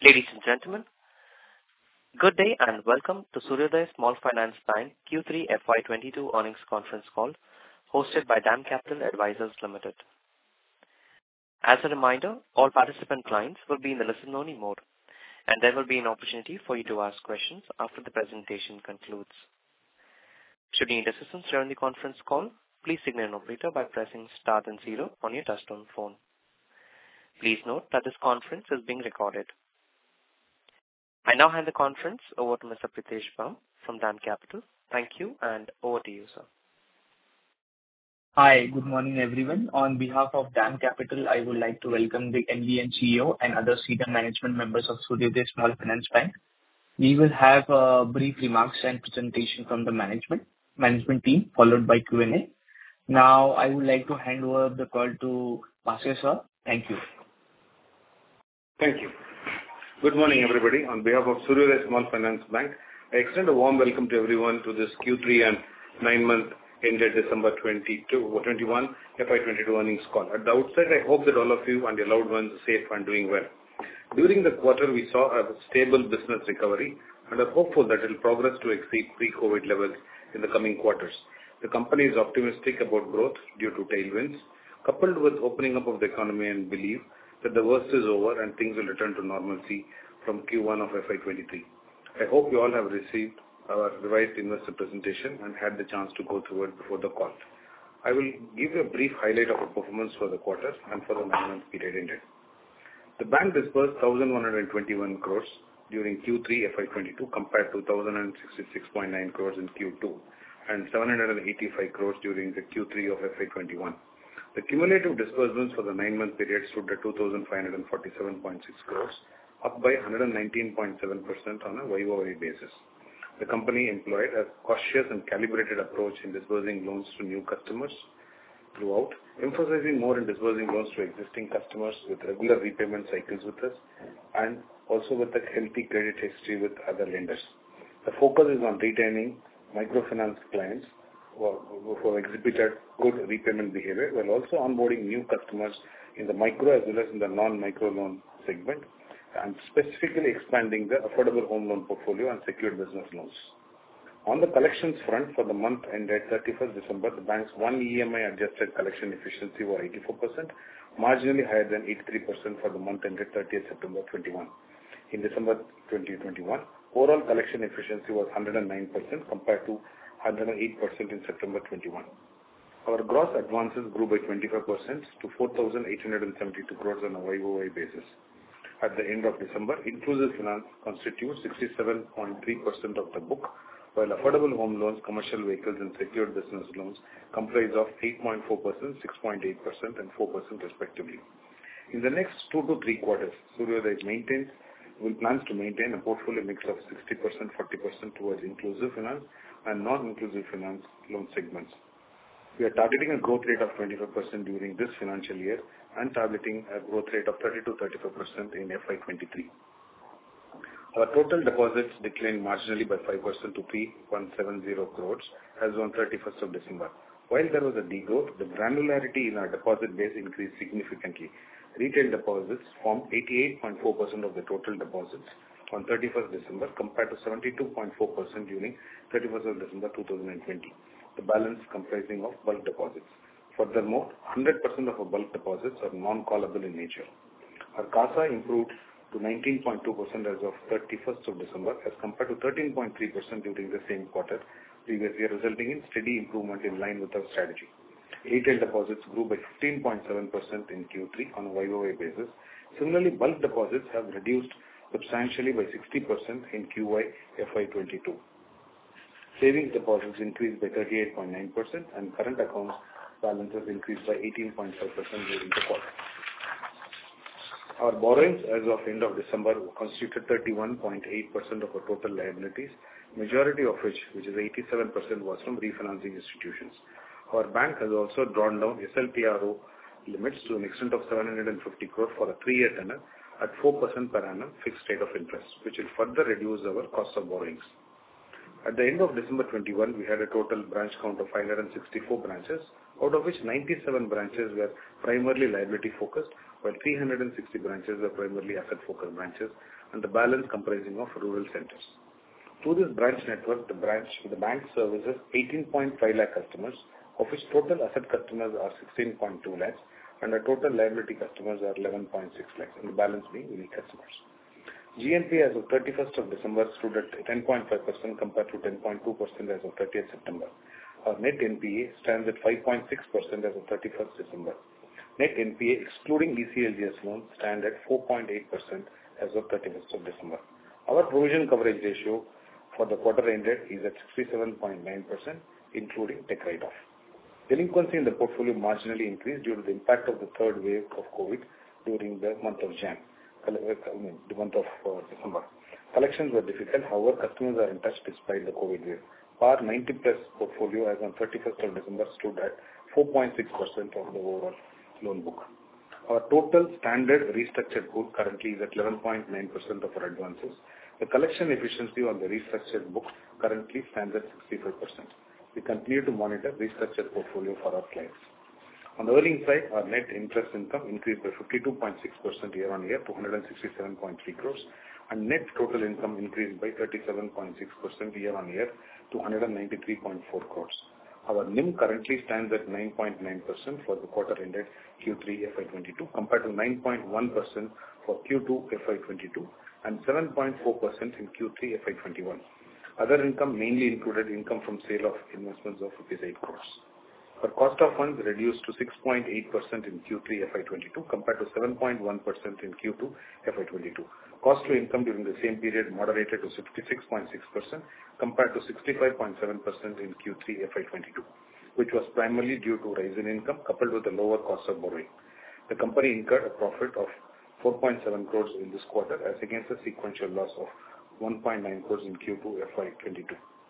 Ladies and gentlemen, good day and welcome to Suryoday Small Finance Bank Q3 FY22 earnings conference call hosted by DAM Capital Advisors Limited. As a reminder, all participant clients will be in the listen-only mode, and there will be an opportunity for you to ask questions after the presentation concludes. Should you need assistance during the conference call, please signal an operator by pressing star then 0 on your touchtone phone. Please note that this conference is being recorded. I now hand the conference over to Mr. Pritesh Bumb from DAM Capital. Thank you, and over to you, sir. Hi, good morning, everyone. On behalf of DAM Capital, I would like to welcome the MD and CEO and other senior management members of Suryoday Small Finance Bank. We will have brief remarks and presentation from the management team, followed by Q&A. Now, I would like to hand over the call to Pasha sir. Thank you. Thank you. Good morning, everybody. On behalf of Suryoday Small Finance Bank, I extend a warm welcome to everyone to this Q3 and 9-month ended December 21 FY22 earnings call. At the outset, I hope that all of you and your loved ones are safe and doing well. During the quarter, we saw a stable business recovery and are hopeful that it will progress to exceed pre-COVID levels in the coming quarters. The company is optimistic about growth due to tailwinds, coupled with opening up of the economy, and believe that the worst is over and things will return to normalcy from Q1 of FY23. I hope you all have received our revised investor presentation and had the chance to go through it before the call. I will give you a brief highlight of our performance for the quarter and for the 9-month period ended. The bank disbursed 1,121 crores during Q3 FY22 compared to 1,066.9 crores in Q2 and 785 crores during the Q3 of FY21. The cumulative disbursements for the 9-month period stood at 2,547.6 crores, up by 119.7% on a YoY basis. The company employed a cautious and calibrated approach in disbursing loans to new customers throughout, emphasizing more in disbursing loans to existing customers with regular repayment cycles with us and also with a healthy credit history with other lenders. The focus is on retaining microfinance clients who exhibited good repayment behavior, while also onboarding new customers in the micro as well as in the non-micro loan segment, and specifically expanding the affordable home loan portfolio and secured business loans. On the collections front, for the month ended 31st December, the bank's one EMI adjusted collection efficiency was 84%, marginally higher than 83% for the month ended 30th September 21. In December 2021, overall collection efficiency was 109% compared to 108% in September 21. Our gross advances grew by 25% to 4,872 crores on a YoY basis. At the end of December, inclusive finance constitutes 67.3% of the book, while affordable home loans, commercial vehicles, and secured business loans comprise of 8.4%, 6.8%, and 4% respectively. In the next 2 to 3 quarters, Suryoday plans to maintain a portfolio mix of 60%, 40% towards inclusive finance and non-inclusive finance loan segments. We are targeting a growth rate of 25% during this financial year and targeting a growth rate of 30 to 35% in FY23. Our total deposits declined marginally by 5% to 3,170 crores as on 31st of December. While there was a degrowth, the granularity in our deposit base increased significantly. Retail deposits formed 88.4% of the total deposits on 31st December compared to 72.4% during 31st of December 2020. The balance comprising of bulk deposits. Furthermore, 100% of our bulk deposits are non-callable in nature. Our CASA improved to 19.2% as of 31st of December as compared to 13.3% during the same quarter previous year, resulting in steady improvement in line with our strategy. Retail deposits grew by 15.7% in Q3 on a YoY basis. Similarly, bulk deposits have reduced substantially by 60% in QY FY22. Savings deposits increased by 38.9% and current accounts balances increased by 18.5% during the quarter. Our borrowings as of end of December constituted 31.8% of our total liabilities, majority of which is 87%, was from refinancing institutions. Our bank has also drawn down SLTRO limits to an extent of 750 crore for a 3-year tenor at 4% per annum fixed rate of interest, which will further reduce our cost of borrowings. At the end of December 21, we had a total branch count of 564 branches, out of which 97 branches were primarily liability focused, while 360 branches are primarily asset-focused branches, and the balance comprising of rural centers. Through this branch network, the bank services 18.5 lakh customers, of which total asset customers are 16.2 lakhs, and the total liability customers are 11.6 lakhs, and the balance being unique customers. GNPA as of 31st of December stood at 10.5% compared to 10.2% as of 30th September. Our net NPA stands at 5.6% as of 31st December. Net NPA excluding ECLGS loans stand at 4.8% as of 31st of December. Our provision coverage ratio for the quarter ended is at 67.9%, including tech write-off. Delinquency in the portfolio marginally increased due to the impact of the third wave of COVID during the month of the month of December. Collections were difficult, however, customers are in touch despite the COVID wave. Our 90+ portfolio as on 31st of December stood at 4.6% of the overall loan book. Our total standard restructured book currently is at 11.9% of our advances. The collection efficiency on the restructured book currently stands at 65%. We continue to monitor restructured portfolio for our clients. On the earnings side, our net interest income increased by 52.6% year-on-year to 167.3 crores, and net total income increased by 37.6% year-on-year to 193.4 crores. Our NIM currently stands at 9.9% for the quarter ended Q3 FY22 compared to 9.1% for Q2 FY22 and 7.4% in Q3 FY21. Other income mainly included income from sale of investments of rupees 8 crores. Our cost of funds reduced to 6.8% in Q3 FY22 compared to 7.1% in Q2 FY22. Cost to income during the same period moderated to 66.6% compared to 65.7% in Q3 FY22, which was primarily due to rise in income coupled with a lower cost of borrowing. The company incurred a profit of 4.7 crores in this quarter as against a sequential loss of 1.9 crores in Q2 FY22.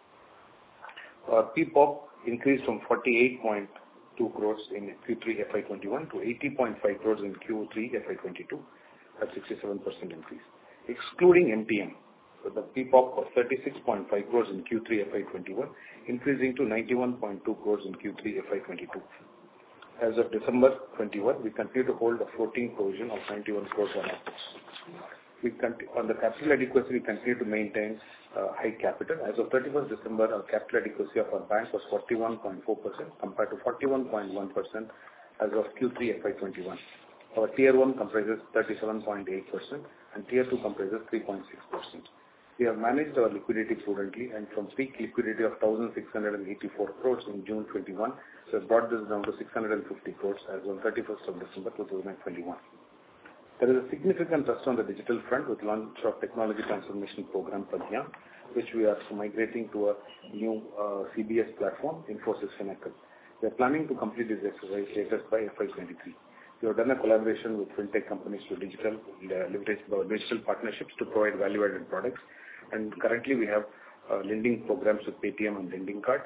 Our PPOP increased from 48.2 crores in Q3 FY21 to 80.5 crores in Q3 FY22, at 67% increase. Excluding MTM, the PPOP was 36.5 crores in Q3 FY21, increasing to 91.2 crores in Q3 FY22. As of December 21, we continue to hold a floating provision of 91 crores on our books. On the capital adequacy, we continue to maintain high capital. As of 31st December, our capital adequacy of our bank was 41.4% compared to 41.1% as of Q3 FY21. Our Tier 1 comprises 37.8% and Tier 2 comprises 3.6%. We have managed our liquidity prudently and from peak liquidity of 1,684 crores in June 21, so brought this down to 650 crores as on 31st of December 2021. There is a significant thrust on the digital front with launch of technology transformation program Pragya, which we are migrating to a new CBS platform, Infosys Finacle. We are planning to complete this exercise latest by FY23. We have done a collaboration with fintech companies to leverage our digital partnerships to provide value-added products, and currently we have lending programs with Paytm and Lending Card.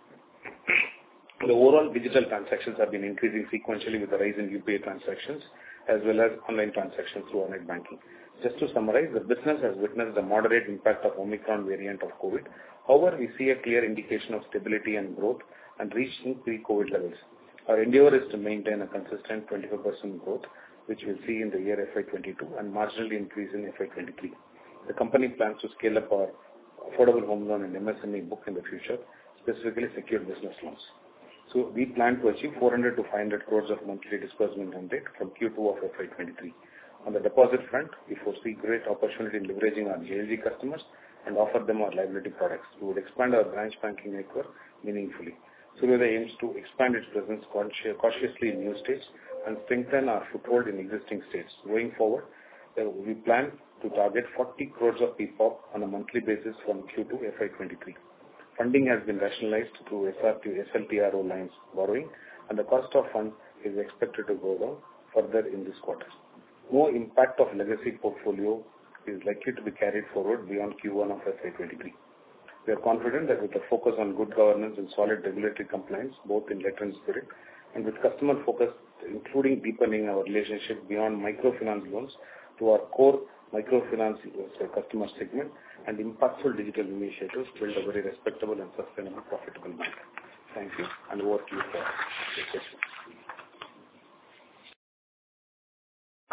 The overall digital transactions have been increasing sequentially with the rise in UPI transactions as well as online transactions through online banking. Just to summarize, the business has witnessed a moderate impact of Omicron variant of COVID. However, we see a clear indication of stability and growth and reaching pre-COVID levels. Our endeavor is to maintain a consistent 25% growth, which we'll see in the year FY22 and marginally increase in FY23. The company plans to scale up our affordable home loan and MSME book in the future, specifically secured business loans. So we plan to achieve 400 to 500 crores of monthly disbursement run rate from Q2 of FY23. On the deposit front, we foresee great opportunity in leveraging our JLG customers and offer them our liability products. We would expand our branch banking network meaningfully. Suryoday aims to expand its presence cautiously in new states and strengthen our foothold in existing states. Going forward, we plan to target 40 crores of PPOP on a monthly basis from Q2 FY23. Funding has been rationalized through SLTRO lines borrowing, and the cost of funds is expected to go down further in this quarter. No impact of legacy portfolio is likely to be carried forward beyond Q1 of FY23. We are confident that with a focus on good governance and solid regulatory compliance, both in letter and spirit, and with customer focus, including deepening our relationship beyond microfinance loans to our core microfinance customer segment and impactful digital initiatives, build a very respectable and sustainable profitable bank. Thank you, and over to you for your questions.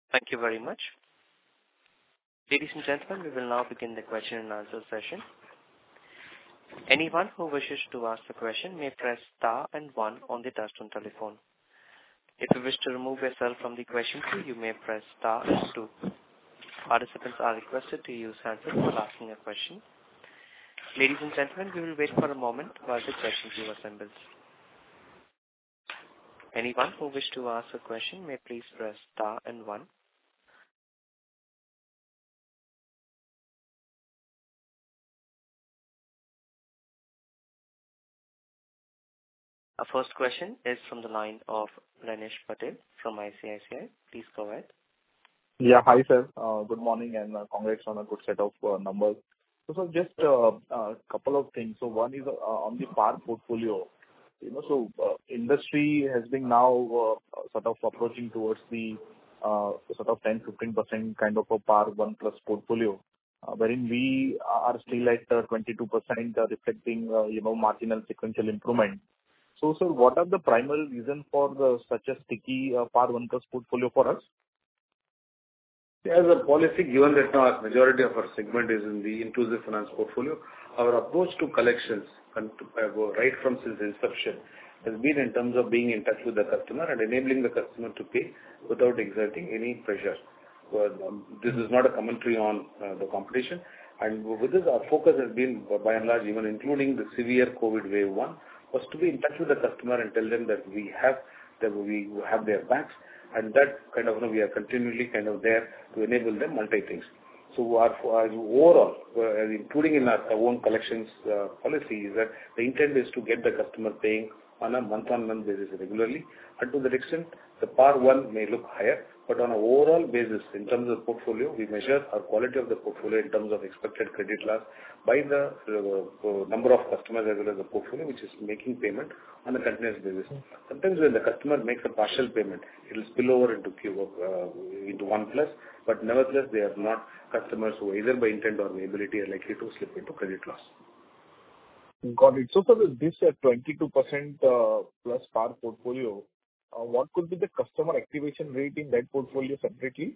Thank you very much. Ladies and gentlemen, we will now begin the question and answer session. Anyone who wishes to ask a question may press star and one on the touchtone telephone. If you wish to remove yourself from the question queue, you may press star and two. Participants are requested to use handsets while asking a question. Ladies and gentlemen, we will wait for a moment while the question queue assembles. Anyone who wishes to ask a question may please press star and one. Our first question is from the line of Renish Patel from ICICI. Please go ahead. Yeah. Hi, sir. Good morning and congrats on a good set of numbers. So just a couple of things. So one is on the PAR portfolio. Industry has been now sort of approaching towards the sort of 10-15% kind of a PAR 1+ portfolio, wherein we are still at 22%, reflecting marginal sequential improvement. So, sir, what are the primary reasons for such a sticky PAR 1+ portfolio for us? As a policy, given that now a majority of our segment is in the inclusive finance portfolio, our approach to collections right from since inception has been in terms of being in touch with the customer and enabling the customer to pay without exerting any pressure. This is not a commentary on the competition. And with this, our focus has been, by and large, even including the severe COVID wave 1, was to be in touch with the customer and tell them that we have their backs, and that kind of we are continually kind of there to enable them multi things. So our overall, including in our own collections policy, is that the intent is to get the customer paying on a month-on-month basis regularly, and to that extent, the PAR 1 may look higher, but on an overall basis, in terms of portfolio, we measure our quality of the portfolio in terms of expected credit loss by the number of customers as well as the portfolio which is making payment on a continuous basis. Sometimes when the customer makes a partial payment, it will spill over into 1+, but nevertheless, they are not customers who either by intent or by ability are likely to slip into credit loss. Got it. So for this 22% plus PAR portfolio, what could be the customer activation rate in that portfolio separately?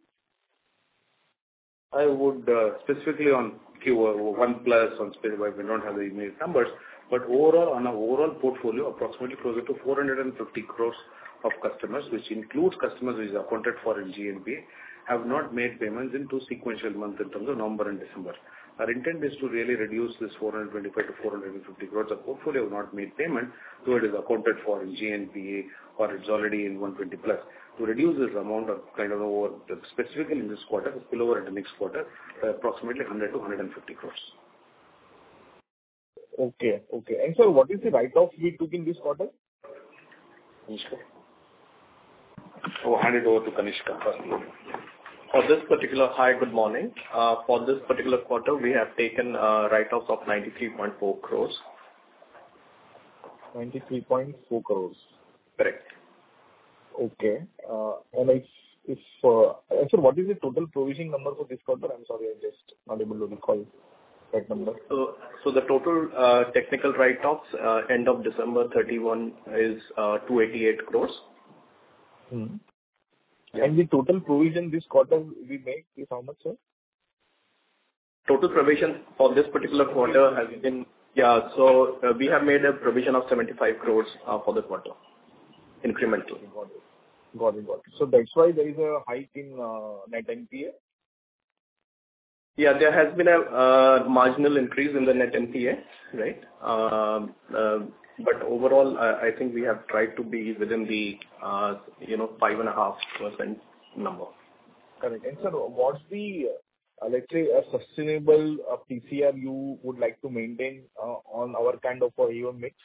I would specifically on Q1+, on specify, we don't have the immediate numbers, but overall, on our overall portfolio, approximately closer to 450 crores of customers, which includes customers which are accounted for in GNPA, have not made payments in two sequential months in terms of November and December. Our intent is to really reduce this 425 to 450 crores of portfolio have not made payment, though it is accounted for in GNPA or it's already in 120+. To reduce this amount of kind of over, specifically in this quarter, spill over into next quarter, approximately 100 to 150 crores. Okay. And sir, what is the write-off we took in this quarter? Kanishka. Hand it over to Kanishka first. Hi, good morning. For this particular quarter, we have taken write-offs of 93.4 crores. 93.4 crores. Correct. Okay. And sir, what is the total provisioning number for this quarter? I'm sorry, I'm just not able to recall that number. So the total technical write-offs end of December 31 is 288 crores. Hmm. And the total provision this quarter we make is how much, sir? Total provision for this particular quarter has been, so we have made a provision of 75 crores for the quarter, incremental. Got it. So that's why there is a hike in net NPA? Yeah, there has been a marginal increase in the net NPA, right? But overall, I think we have tried to be within the 5.5% number. Correct. And sir, what's the, let's say, a sustainable PCR you would like to maintain on our kind of AUM mix?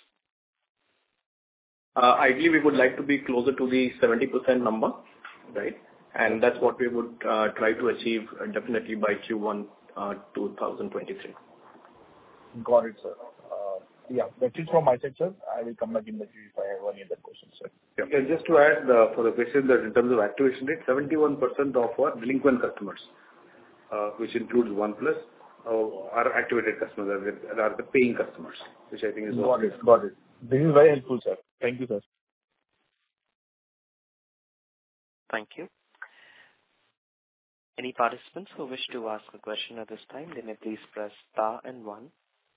Ideally, we would like to be closer to the 70% number, right? And that's what we would try to achieve definitely by Q1 2023. Got it, sir. Yeah, that's it from my side, sir. I will come back in the queue if I have any other questions, sir. Yeah, just to add for the question that in terms of activation rate, 71% of our delinquent customers, which includes 1+, are activated customers, are the paying customers, which I think is Got it. This is very helpful, sir. Thank you, sir. Thank you. Any participants who wish to ask a question at this time, they may please press star and one.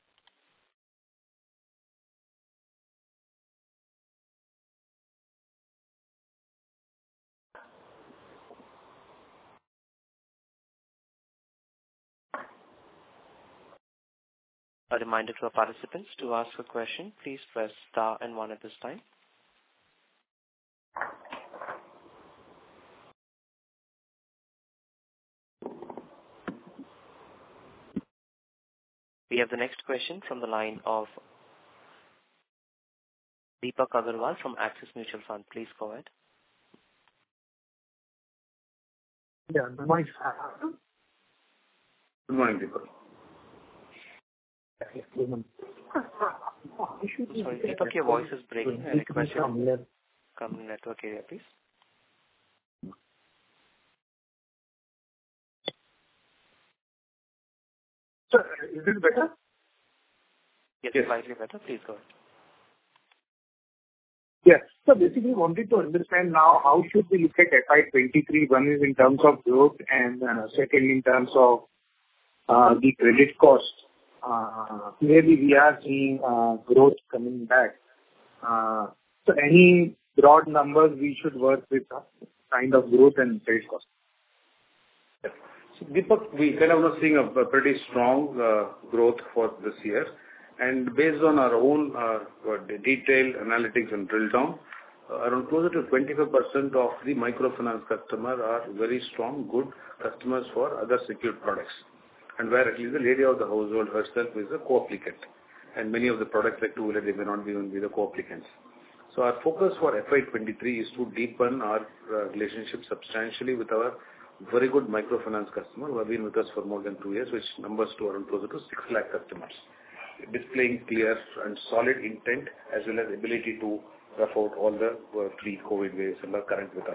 A reminder to our participants to ask a question, please press star and one at this time. We have the next question from the line of Deepak Agarwal from Axis Mutual Fund. Please go ahead. Yeah, Good morning, Deepak. Sorry, Deepak, your voice is breaking. I request you to come in network area, please. Sir, is it better? Yes, slightly better. Please go ahead. Yes. So basically wanted to understand now how should we look at FY23? One is in terms of growth and second in terms of the credit cost. Clearly we are seeing growth coming back. So any broad numbers we should work with kind of growth and credit cost? So Deepak, we kind of are seeing a pretty strong growth for this year. And based on our own detailed analytics and drill down, around closer to 25% of the microfinance customer are very strong, good customers for other secured products. And where at least the lady of the household herself is a co-applicant. And many of the products like two-wheeler, they may not even be the co-applicants. So our focus for FY23 is to deepen our relationship substantially with our very good microfinance customer who have been with us for more than 2 years, which numbers to around closer to 6 lakh customers, displaying clear and solid intent as well as ability to rough out all the pre-COVID waves and are current with us.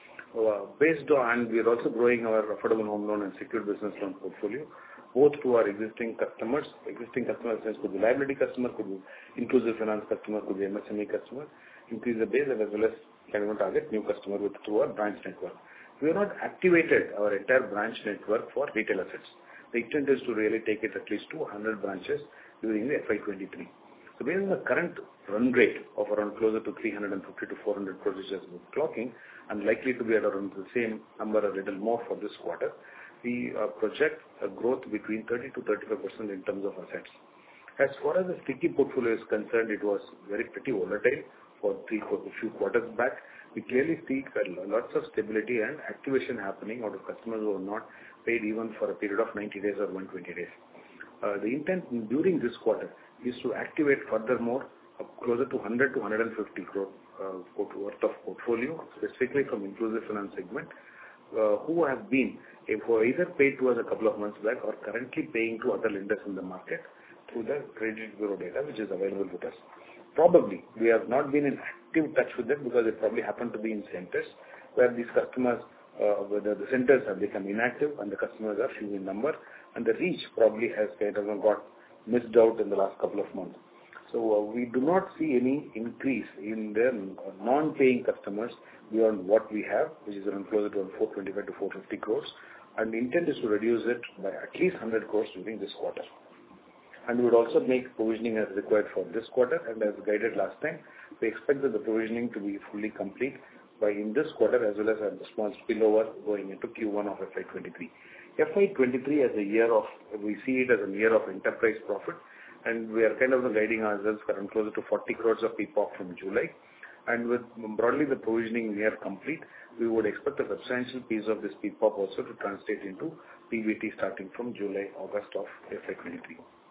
Based on, and we are also growing our affordable home loan and secured business loan portfolio, both to our existing customers. Existing customers could be liability customer, could be inclusive finance customer, could be MSME customer, increase the base and as well as kind of target new customer with through our branch network. We have not activated our entire branch network for retail assets. The intent is to really take it at least to 100 branches during the FY23. So based on the current run rate of around closer to 350 to 400 crores which has been clocking and likely to be at around the same number a little more for this quarter, we project a growth between 30 to 35% in terms of assets. As far as the sticky portfolio is concerned, it was pretty volatile for a few quarters back. We clearly see lots of stability and activation happening out of customers who are not paid even for a period of 90 days or 120 days. The intent during this quarter is to activate furthermore closer to 100 to 150 crore worth of portfolio, specifically from inclusive finance segment, who have been either paid to us a couple of months back or currently paying to other lenders in the market through the credit bureau data which is available with us. Probably we have not been in active touch with them because they probably happen to be in centers where these customers, whether the centers have become inactive and the customers are few in number and the reach probably has kind of got missed out in the last couple of months. So we do not see any increase in the non-paying customers beyond what we have, which is around closer to 425 to 450 crores. And the intent is to reduce it by at least 100 crores during this quarter. And we would also make provisioning as required for this quarter. And as guided last time, we expect that the provisioning to be fully complete by in this quarter as well as a small spillover going into Q1 of FY23. FY23 as a year of, we see it as a year of enterprise profit. And we are kind of guiding ourselves around closer to 40 crores of PPOP from July. And with broadly the provisioning near complete, we would expect a substantial piece of this PPOP also to translate into PBT starting from July, August of FY23.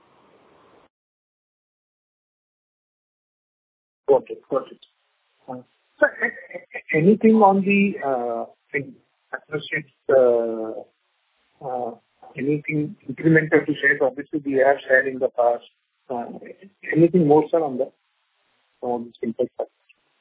Got it. So anything on the partnerships, anything incremental to share? Obviously, we have shared in the past. Anything more, sir, on that? Fintech side?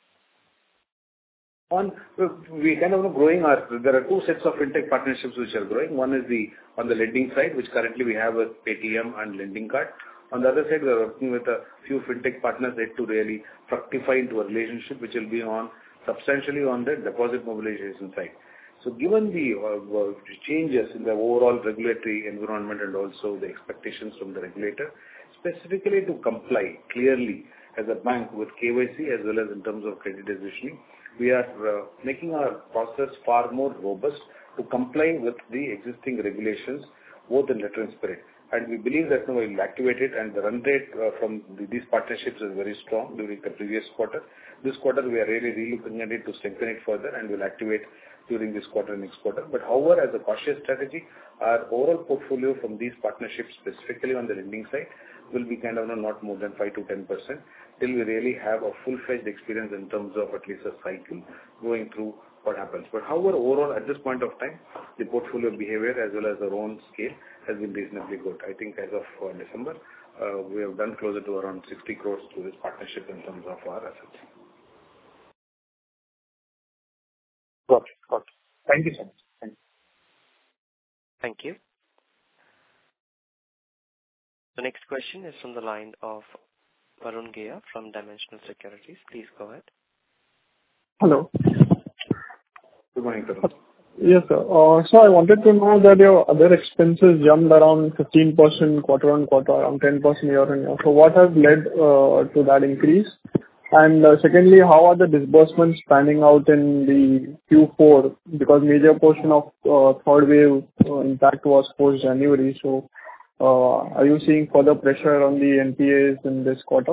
We kind of growing there are two sets of fintech partnerships which are growing. One is on the lending side, which currently we have with Paytm and Lending Card. On the other side, we are working with a few fintech partners to really fructify into a relationship which will be on substantially on the deposit mobilization side. So given the changes in the overall regulatory environment and also the expectations from the regulator, specifically to comply clearly as a bank with KYC as well as in terms of credit decisioning, we are making our process far more robust to comply with the existing regulations, both in letter and spirit. And we believe that now we'll activate it, and the run rate from these partnerships is very strong during the previous quarter. This quarter, we are really relooking at it to strengthen it further, and we'll activate during this quarter and next quarter. But however, as a cautious strategy, our overall portfolio from these partnerships, specifically on the lending side, will be kind of not more than 5 to 10% till we really have a full-fledged experience in terms of at least a cycle going through what happens. But however, overall, at this point of time, the portfolio behavior as well as our own scale has been reasonably good. I think as of December, we have done closer to around 60 crores through this partnership in terms of our assets. Got it. Thank you so much. Thank you. Thank you. The next question is from the line of Varun Ghia from Dimensional Securities. Please go ahead. Hello. Good morning, Varun. Yes, sir. So I wanted to know that your other expenses jumped around 15% quarter on quarter, around 10% year on year. So what has led to that increase? And secondly, how are the disbursements panning out in the Q4? Because major portion of third wave impact was post-January. So are you seeing further pressure on the NPAs in this quarter?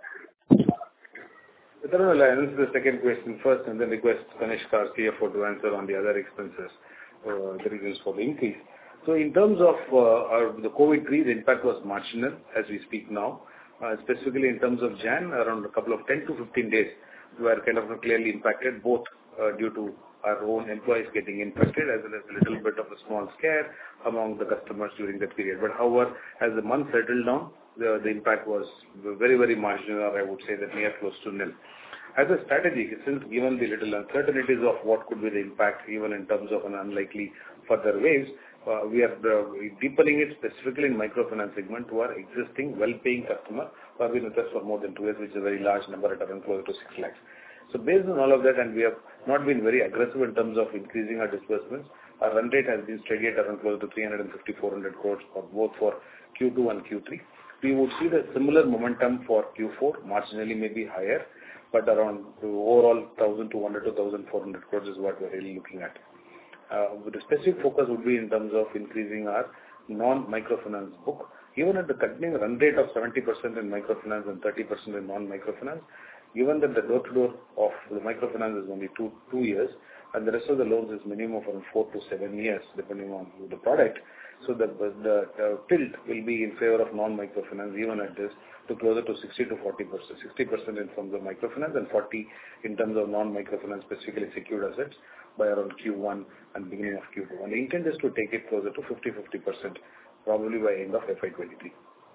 I'll answer the second question first and then request Kanishk, our CFO, to answer on the other expenses, the reasons for the increase. So in terms of the COVID-3, the impact was marginal as we speak now. Specifically in terms of Jan, around a couple of 10 to 15 days, we were kind of clearly impacted, both due to our own employees getting infected as well as a little bit of a small scare among the customers during that period. But however, as the month settled down, the impact was very, very marginal, or I would say that near close to nil. As a strategy, since given the little uncertainties of what could be the impact, even in terms of an unlikely further waves, we are deepening it specifically in microfinance segment to our existing well-paying customer who have been with us for more than 2 years, which is a very large number at around close to 6 lakhs. So based on all of that, and we have not been very aggressive in terms of increasing our disbursements, our run rate has been steady at around close to 350-400 crores for both for Q2 and Q3. We would see the similar momentum for Q4, marginally maybe higher, but around the overall 1,200 to 1,400 crores is what we're really looking at. With the specific focus would be in terms of increasing our non-microfinance book. Even at the continuing run rate of 70% in microfinance and 30% in non-microfinance, given that the door-to-door of the microfinance is only two years, and the rest of the loans is minimum from 4 to 7 years, depending on the product. So the tilt will be in favor of non-microfinance, even at this, to closer to 60 to 40%. 60% in terms of microfinance and 40 in terms of non-microfinance, specifically secured assets, by around Q1 and beginning of Q2. And the intent is to take it closer to 50%, probably by end of FY23.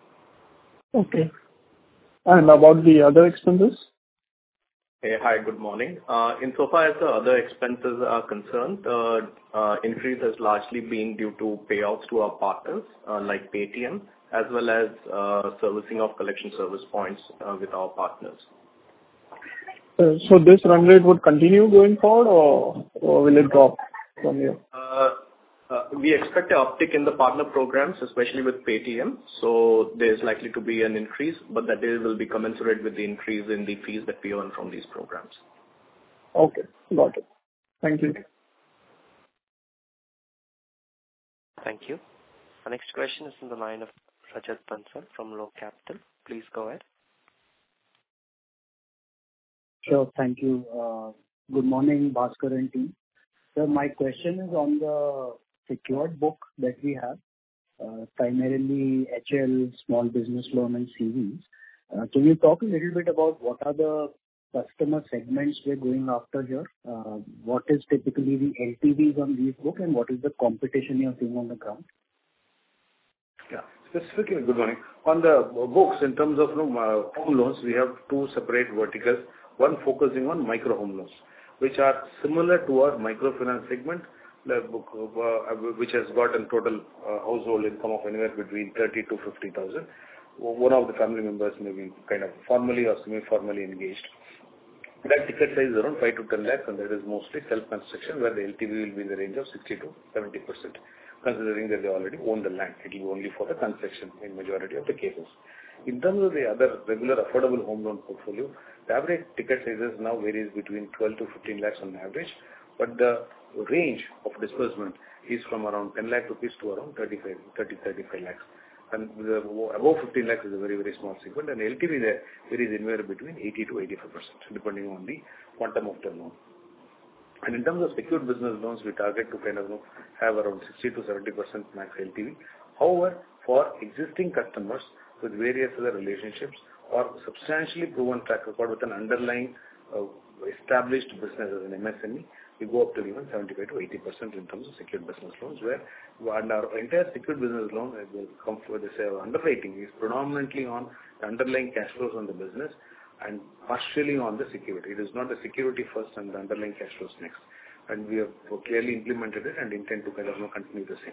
Okay. And about the other expenses? Hey, hi, good morning. Insofar as the other expenses are concerned, increase has largely been due to payouts to our partners, like Paytm, as well as servicing of collection service points with our partners. So this run rate would continue going forward, or will it drop from here? We expect an uptick in the partner programs, especially with Paytm. So there's likely to be an increase, but that will be commensurate with the increase in the fees that we earn from these programs. Okay, got it. Thank you. Thank you. Our next question is from the line of Rajat Bansal from Low Capital. Please go ahead. Sure, thank you. Good morning, Bhaskar and team. So my question is on the secured book that we have, primarily HL, small business loan and CVs. Can you talk a little bit about what are the customer segments we're going after here? What is typically the LTVs on these books, and what is the competition you're seeing on the ground? Yeah, specifically, good morning. On the books, in terms of home loans, we have two separate verticals. One focusing on micro home loans, which are similar to our microfinance segment, which has got a total household income of anywhere between 30 to 50,000. One of the family members may be kind of formally or semi-formally engaged. That ticket size is around 5 to 10 lakhs, and that is mostly self-construction, where the LTV will be in the range of 60 to 70%. Considering that they already own the land, it will be only for the construction in majority of the cases. In terms of the other regular affordable home loan portfolio, the average ticket sizes now varies between 12 to 15 lakhs on average, but the range of disbursement is from around 10 lakh rupees to around 35 lakhs. And above 15 lakhs is a very, very small segment, and LTV there varies anywhere between 80 to 85%, depending on the quantum of the loan. And in terms of secured business loans, we target to kind of have around 60 to 70% max LTV. However, for existing customers with various other relationships or substantially proven track record with an underlying established business as an MSME, we go up to even 75 to 80% in terms of secured business loans, where our entire secured business loan underwriting is predominantly on the underlying cash flows on the business and partially on the security. It is not the security first and the underlying cash flows next. And we have clearly implemented it and intend to kind of continue the same.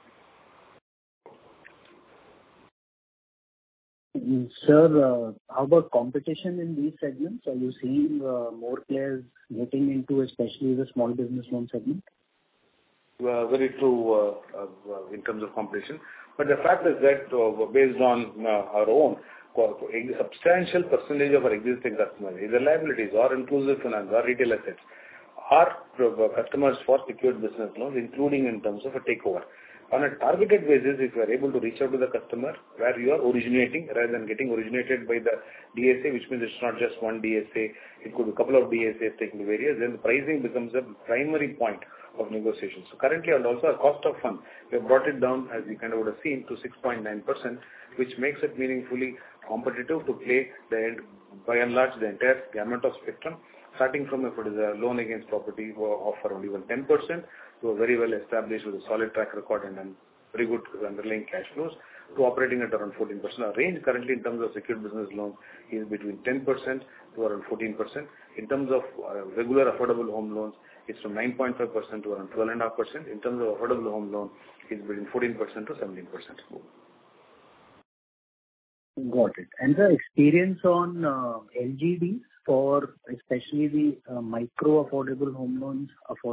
Sir, how about competition in these segments? Are you seeing more players getting into especially the small business loan segment? Very true in terms of competition. But the fact is that based on our own, a substantial percentage of our existing customers, either liabilities or inclusive finance or retail assets, are customers for secured business loans, including in terms of a takeover. On a targeted basis, if you are able to reach out to the customer where you are originating rather than getting originated by the DSA, which means it's not just one DSA, it could be a couple of DSAs taking various, then the pricing becomes a primary point of negotiation. So currently, and also our cost of fund, we have brought it down, as you kind of would have seen, to 6.9%, which makes it meaningfully competitive to play by and large the entire gamut of spectrum, starting from if it is a loan against property of around even 10%, to a very well established with a solid track record and then very good underlying cash flows, to operating at around 14%. Our range currently in terms of secured business loans is between 10% to around 14%. In terms of regular affordable home loans, it's from 9.5% to around 12.5%. In terms of affordable home loan, it's between 14% to 17%. Got it. And the experience on LGDs for especially the micro affordable home loans,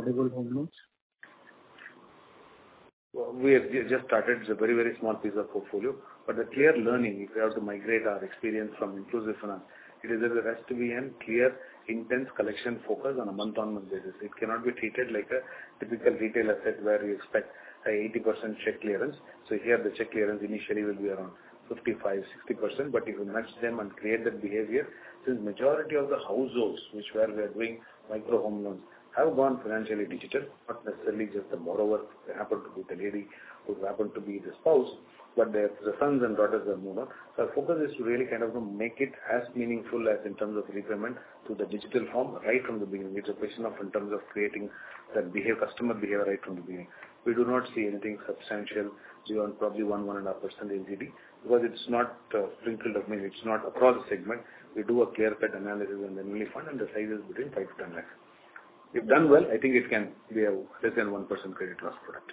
We have just started. It's a very, very small piece of portfolio. But the clear learning, if we have to migrate our experience from inclusive finance, it is that there has to be a clear, intense collection focus on a month-on-month basis. It cannot be treated like a typical retail asset where you expect a 80% check clearance. So here the check clearance initially will be around 55-60%. But if you match them and create that behavior, since majority of the households which where we are doing micro home loans have gone financially digital, not necessarily just the borrower happen to be the lady who happen to be the spouse, but the sons and daughters are moved on. So our focus is to really kind of make it as meaningful as in terms of repayment to the digital form right from the beginning. It's a question of in terms of creating that customer behavior right from the beginning. We do not see anything substantial beyond probably 1.5% LGD because it's not sprinkled of money. It's not across the segment. We do a clear-cut analysis and then only fund and the size is between 5 to 10 lakhs. If done well, I think it can be a less than 1% credit loss product.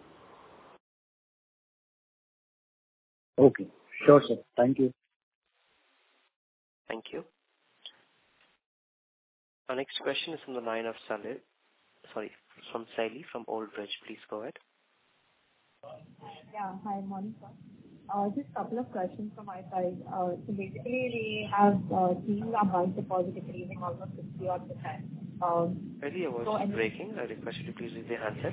Okay. Sure, sir. Thank you. Thank you. Our next question is from the line of from Saili from Old Bridge. Please go ahead. Yeah. Hi, morning, sir. Just a couple of questions from my side. So basically, we have seen our bulk deposit increasing almost 60%. Really, your voice is breaking. I request you to please use the handset.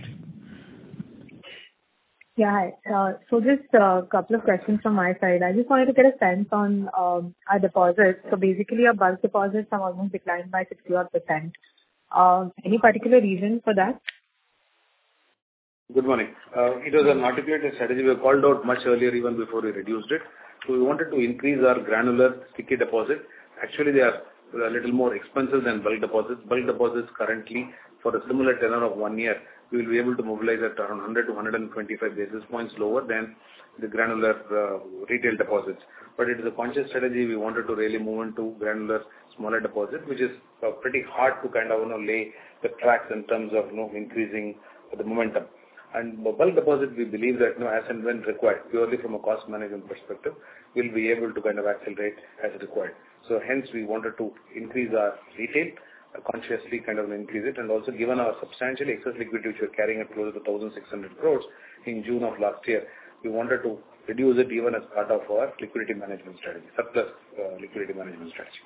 Yeah, hi. So just a couple of questions from my side. I just wanted to get a sense on our deposits. So basically, our bulk deposits have almost declined by 60%. Any particular reason for that? Good morning. It was an articulated strategy. We called out much earlier even before we reduced it. So we wanted to increase our granular sticky deposit. Actually, they are a little more expensive than bulk deposits. Bulk deposits currently, for a similar tenor of 1 year, we will be able to mobilize at around 100 to 125 basis points lower than the granular retail deposits. But it is a conscious strategy. We wanted to really move into granular smaller deposit, which is pretty hard to kind of lay the tracks in terms of increasing the momentum. And bulk deposit, we believe that, as and when required, purely from a cost management perspective, we'll be able to kind of accelerate as required. So hence, we wanted to increase our retail, consciously kind of increase it, and also given our substantial excess liquidity, which we're carrying at close to 1,600 crores in June of last year, we wanted to reduce it even as part of our liquidity management strategy, surplus liquidity management strategy.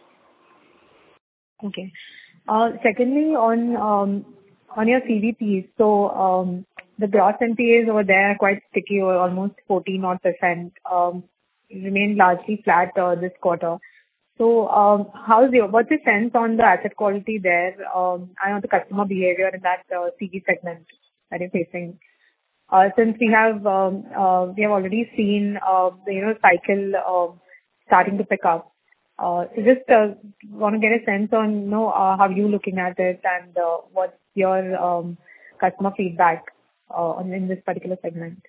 Okay. Secondly, on your CVPs, so the gross NPAs over there are quite sticky, or almost 14%, remain largely flat this quarter. So what's your sense on the asset quality there? I know the customer behavior in that CV segment that you're facing. Since we have already seen the cycle starting to pick up. So just want to get a sense on how you looking at it, and what's your customer feedback in this particular segment.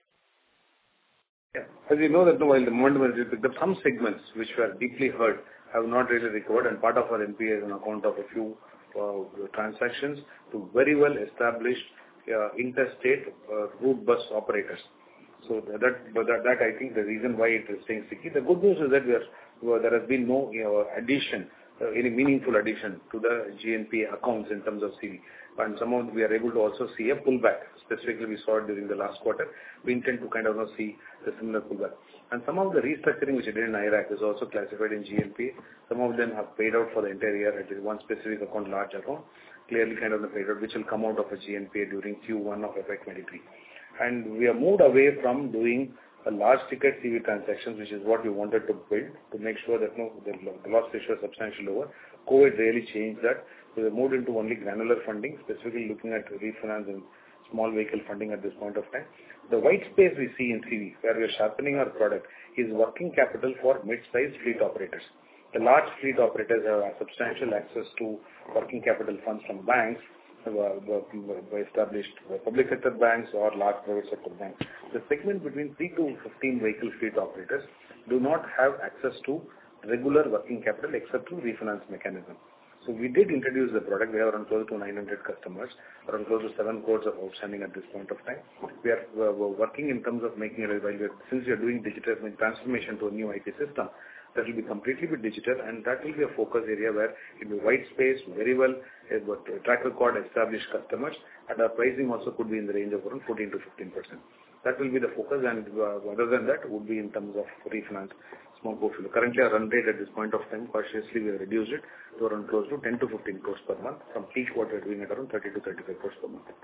Yeah. As you know that while the momentum has picked up, some segments which were deeply hurt have not really recovered, and part of our NPA is on account of a few transactions to very well established interstate route bus operators. So that I think the reason why it is staying sticky. The good news is that there has been no addition, any meaningful addition to the GNPA accounts in terms of CV. And somehow we are able to also see a pullback. Specifically, we saw it during the last quarter. We intend to kind of see the similar pullback. And some of the restructuring which we did in IRAC is also classified in GNPA. Some of them have paid out for the entire year. It is one specific account, large account, clearly kind of paid out, which will come out of a GNPA during Q1 of FY23. And we have moved away from doing a large ticket CV transactions, which is what we wanted to build to make sure that the loss ratio is substantially lower. COVID really changed that. So we moved into only granular funding, specifically looking at refinance and small vehicle funding at this point of time. The white space we see in CV, where we are sharpening our product, is working capital for mid-sized fleet operators. The large fleet operators have substantial access to working capital funds from banks, established public sector banks or large private sector banks. The segment between 3 to 15 vehicle fleet operators do not have access to regular working capital except through refinance mechanism. So we did introduce the product. We have around close to 900 customers, around close to 7 crores of outstanding at this point of time. We're working in terms of making it, since we are doing digital transformation to a new IT system, that will be completely digital, and that will be a focus area where it will be white space, very well track record established customers, and our pricing also could be in the range of around 14 to 15%. That will be the focus, and other than that would be in terms of refinance small portfolio. Currently, our run rate at this point of time, cautiously we have reduced it to around close to 10 to 15 crores per month. From peak quarter, doing at around 30 to 35 crores per month.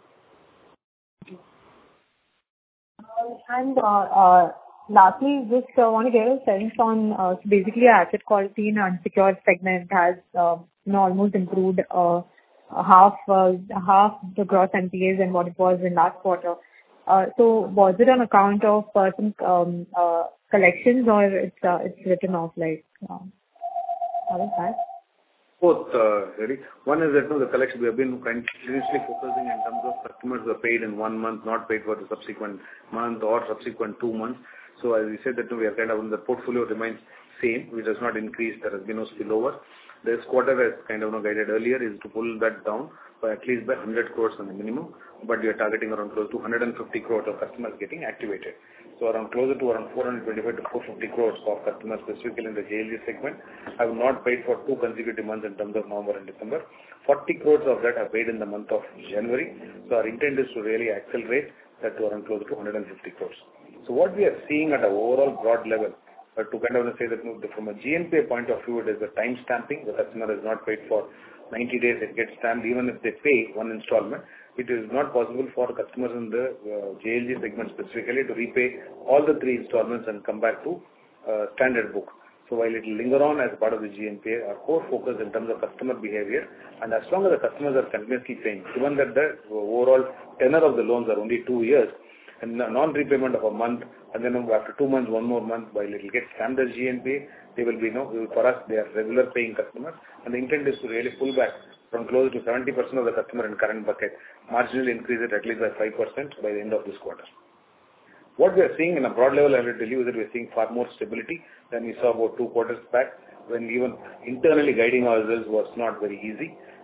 And lastly, just want to get a sense on basically asset quality in unsecured segment has almost improved half the gross NPAs than what it was in last quarter. So was it on account of some collections, or it's written off like how is that? Both, really. One is that the collection we have been continuously focusing in terms of customers who are paid in 1 month, not paid for the subsequent month or subsequent 2 months. So as we said that we are kind of the portfolio remains same, which has not increased. There has been no spillover. This quarter, as kind of guided earlier, is to pull that down by at least by 100 crores on the minimum. But we are targeting around close to 150 crores of customers getting activated. So around closer to around 425 to 450 crores of customers, specifically in the JLG segment, have not paid for 2 consecutive months in terms of November and December. 40 crores of that have paid in the month of January. So our intent is to really accelerate that to around close to 150 crores. So what we are seeing at an overall broad level, to kind of say that from a GNPA point of view, it is the time stamping. The customer has not paid for 90 days, it gets stamped. Even if they pay one installment, it is not possible for customers in the JLG segment specifically to repay all the 3 installments and come back to standard book. So while it will linger on as part of the GNPA, our core focus in terms of customer behavior, and as long as the customers are continuously paying, given that the overall tenor of the loans are only 2 years, and non-repayment of a month, and then after 2 months, 1 more month, while it will get stamped as GNPA, they will be, for us, they are regular paying customers, and the intent is to really pull back from close to 70% of the customer in current bucket, marginally increase it at least by 5% by the end of this quarter. What we are seeing in a broad level, I will tell you, is that we are seeing far more stability than we saw about 2 quarters back, when even internally guiding ourselves was not very easy.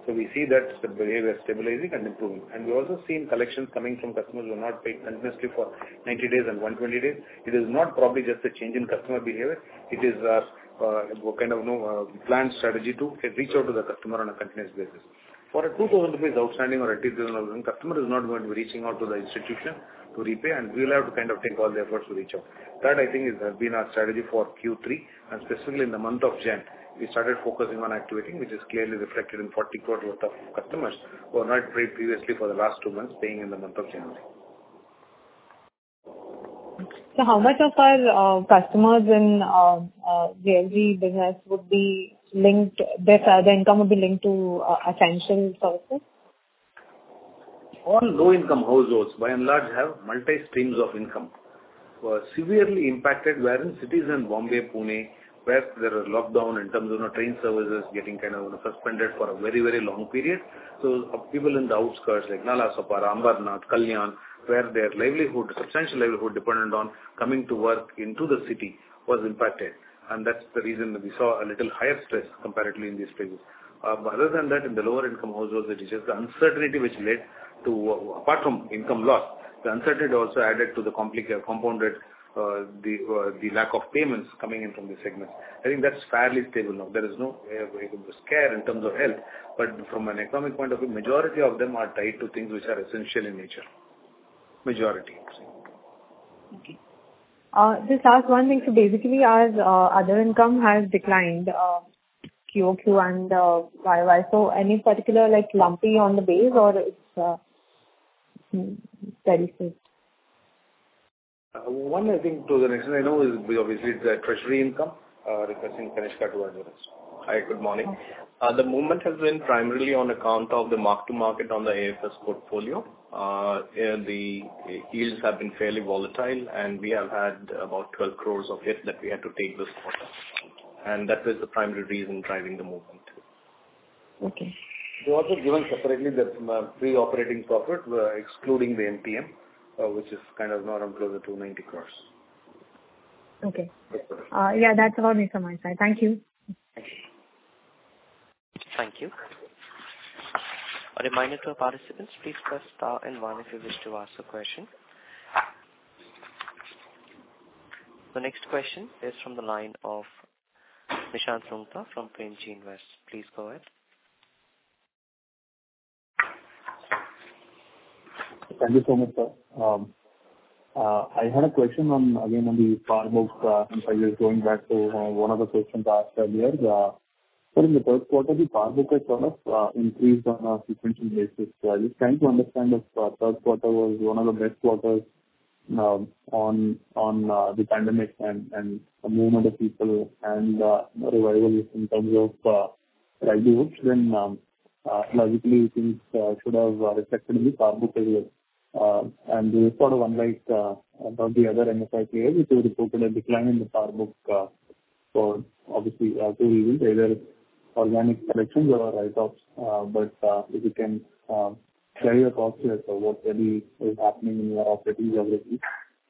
So we see that the behavior stabilizing and improving. And we also seen collections coming from customers who are not paid continuously for 90 days and 120 days. It is not probably just a change in customer behavior. It is kind of planned strategy to reach out to the customer on a continuous basis. For a 2,000 rupees outstanding or a 3,000, customer is not going to be reaching out to the institution to repay, and we will have to kind of take all the efforts to reach out. That I think has been our strategy for Q3, and specifically in the month of Jan, we started focusing on activating, which is clearly reflected in 40 crore worth of customers who are not paid previously for the last 2 months, paying in the month of January. So how much of our customers in JLG business would be linked, the income would be linked to essential services? All low-income households, by and large, have multi-streams of income. Were severely impacted were in cities in Bombay, Pune, where there are lockdown in terms of train services getting kind of suspended for a very, very long period. So people in the outskirts like Nalasopara, Ambarnath, Kalyan, where their livelihood, substantial livelihood dependent on coming to work into the city, was impacted. And that's the reason that we saw a little higher stress comparatively in these places. But other than that, in the lower income households, it is just the uncertainty which led to, apart from income loss, the uncertainty also added to the compounded the lack of payments coming in from the segments. I think that's fairly stable now. There is no scare in terms of health, but from an economic point of view, majority of them are tied to things which are essential in nature. Majority. Okay. Just last one thing. So basically, our other income has declined QOQ and YY. So any particular like lumpy on the base, or it's steady state? One, I think, to the next I know is obviously the treasury income. Requesting Kanishka to address. Hi, good morning. The movement has been primarily on account of the mark-to-market on the AFS portfolio. The yields have been fairly volatile, and we have had about 12 crores of hit that we had to take this quarter. And that was the primary reason driving the movement. Okay. We also given separately the pre-operating profit, excluding the NPM, which is kind of now around closer to 90 crores. Okay. Yeah, that's about it from my side. Thank you. Thank you. A reminder to our participants, please press star and 1 if you wish to ask a question. The next question is from the line of Nishant Sungta from Premji Invest. Please go ahead. Thank you so much, sir. I had a question on the PAR book, if I was going back to one of the questions asked earlier. So in the third quarter, the PAR book has sort of increased on a sequential basis. So I was trying to understand if third quarter was one of the best quarters on the pandemic and the movement of people and revival in terms of livelihoods, then logically things should have reflected in the PAR book as well. And this is sort of unlike about the other MFI players, which have reported a decline in the PAR book for obviously 2 reasons, either organic collections or write-offs. But if you can share your thoughts here, so what really is happening in your operating geography?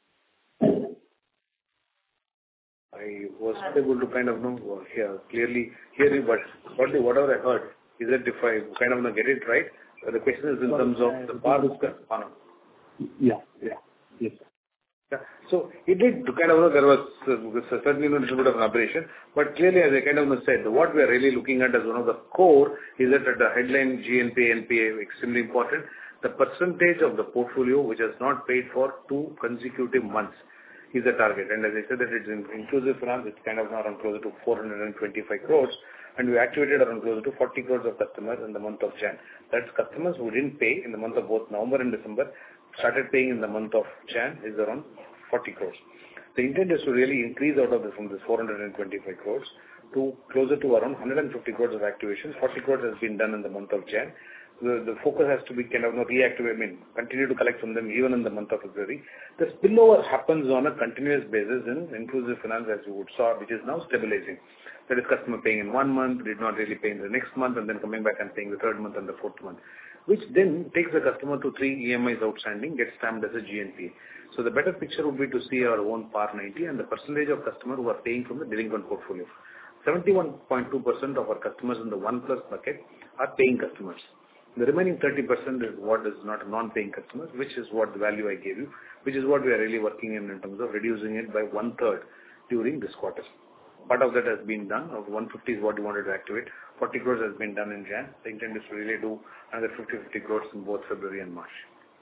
I was able to kind of clearly hear you, but whatever I heard, is that if I kind of get it right, the question is in terms of the PAR book. Yeah. Yes. Yeah. So it did kind of there was certainly a little bit of an aberration, but clearly, as I kind of said, what we are really looking at as one of the core is that at the headline GNPA, NPA, extremely important. The percentage of the portfolio which has not paid for 2 consecutive months is the target. And as I said, that it's in inclusive finance, it's kind of now around closer to 425 crores. And we activated around closer to 40 crores of customers in the month of Jan. That's customers who didn't pay in the month of both November and December, started paying in the month of Jan, is around 40 crores. The intent is to really increase out of this from this 425 crores to closer to around 150 crores of activations. 40 crores has been done in the month of Jan. The focus has to be kind of reactivate, continue to collect from them even in the month of February. The spillover happens on a continuous basis in inclusive finance, as you would saw, which is now stabilizing. That is customer paying in 1 month, did not really pay in the next month, and then coming back and paying the 3rd month and the 4th month, which then takes the customer to 3 EMIs outstanding, gets stamped as a GNPA. So the better picture would be to see our own PAR 90 and the percentage of customers who are paying from the delinquent portfolio. 71.2% of our customers in the 1+ bucket are paying customers. The remaining 30% is what is not non-paying customers, which is what the value I gave you, which is what we are really working in terms of reducing it by 1/3 during this quarter. Part of that has been done. Of 150 is what we wanted to activate. 40 crores has been done in Jan. The intent is to really do another 50 crores in both February and March.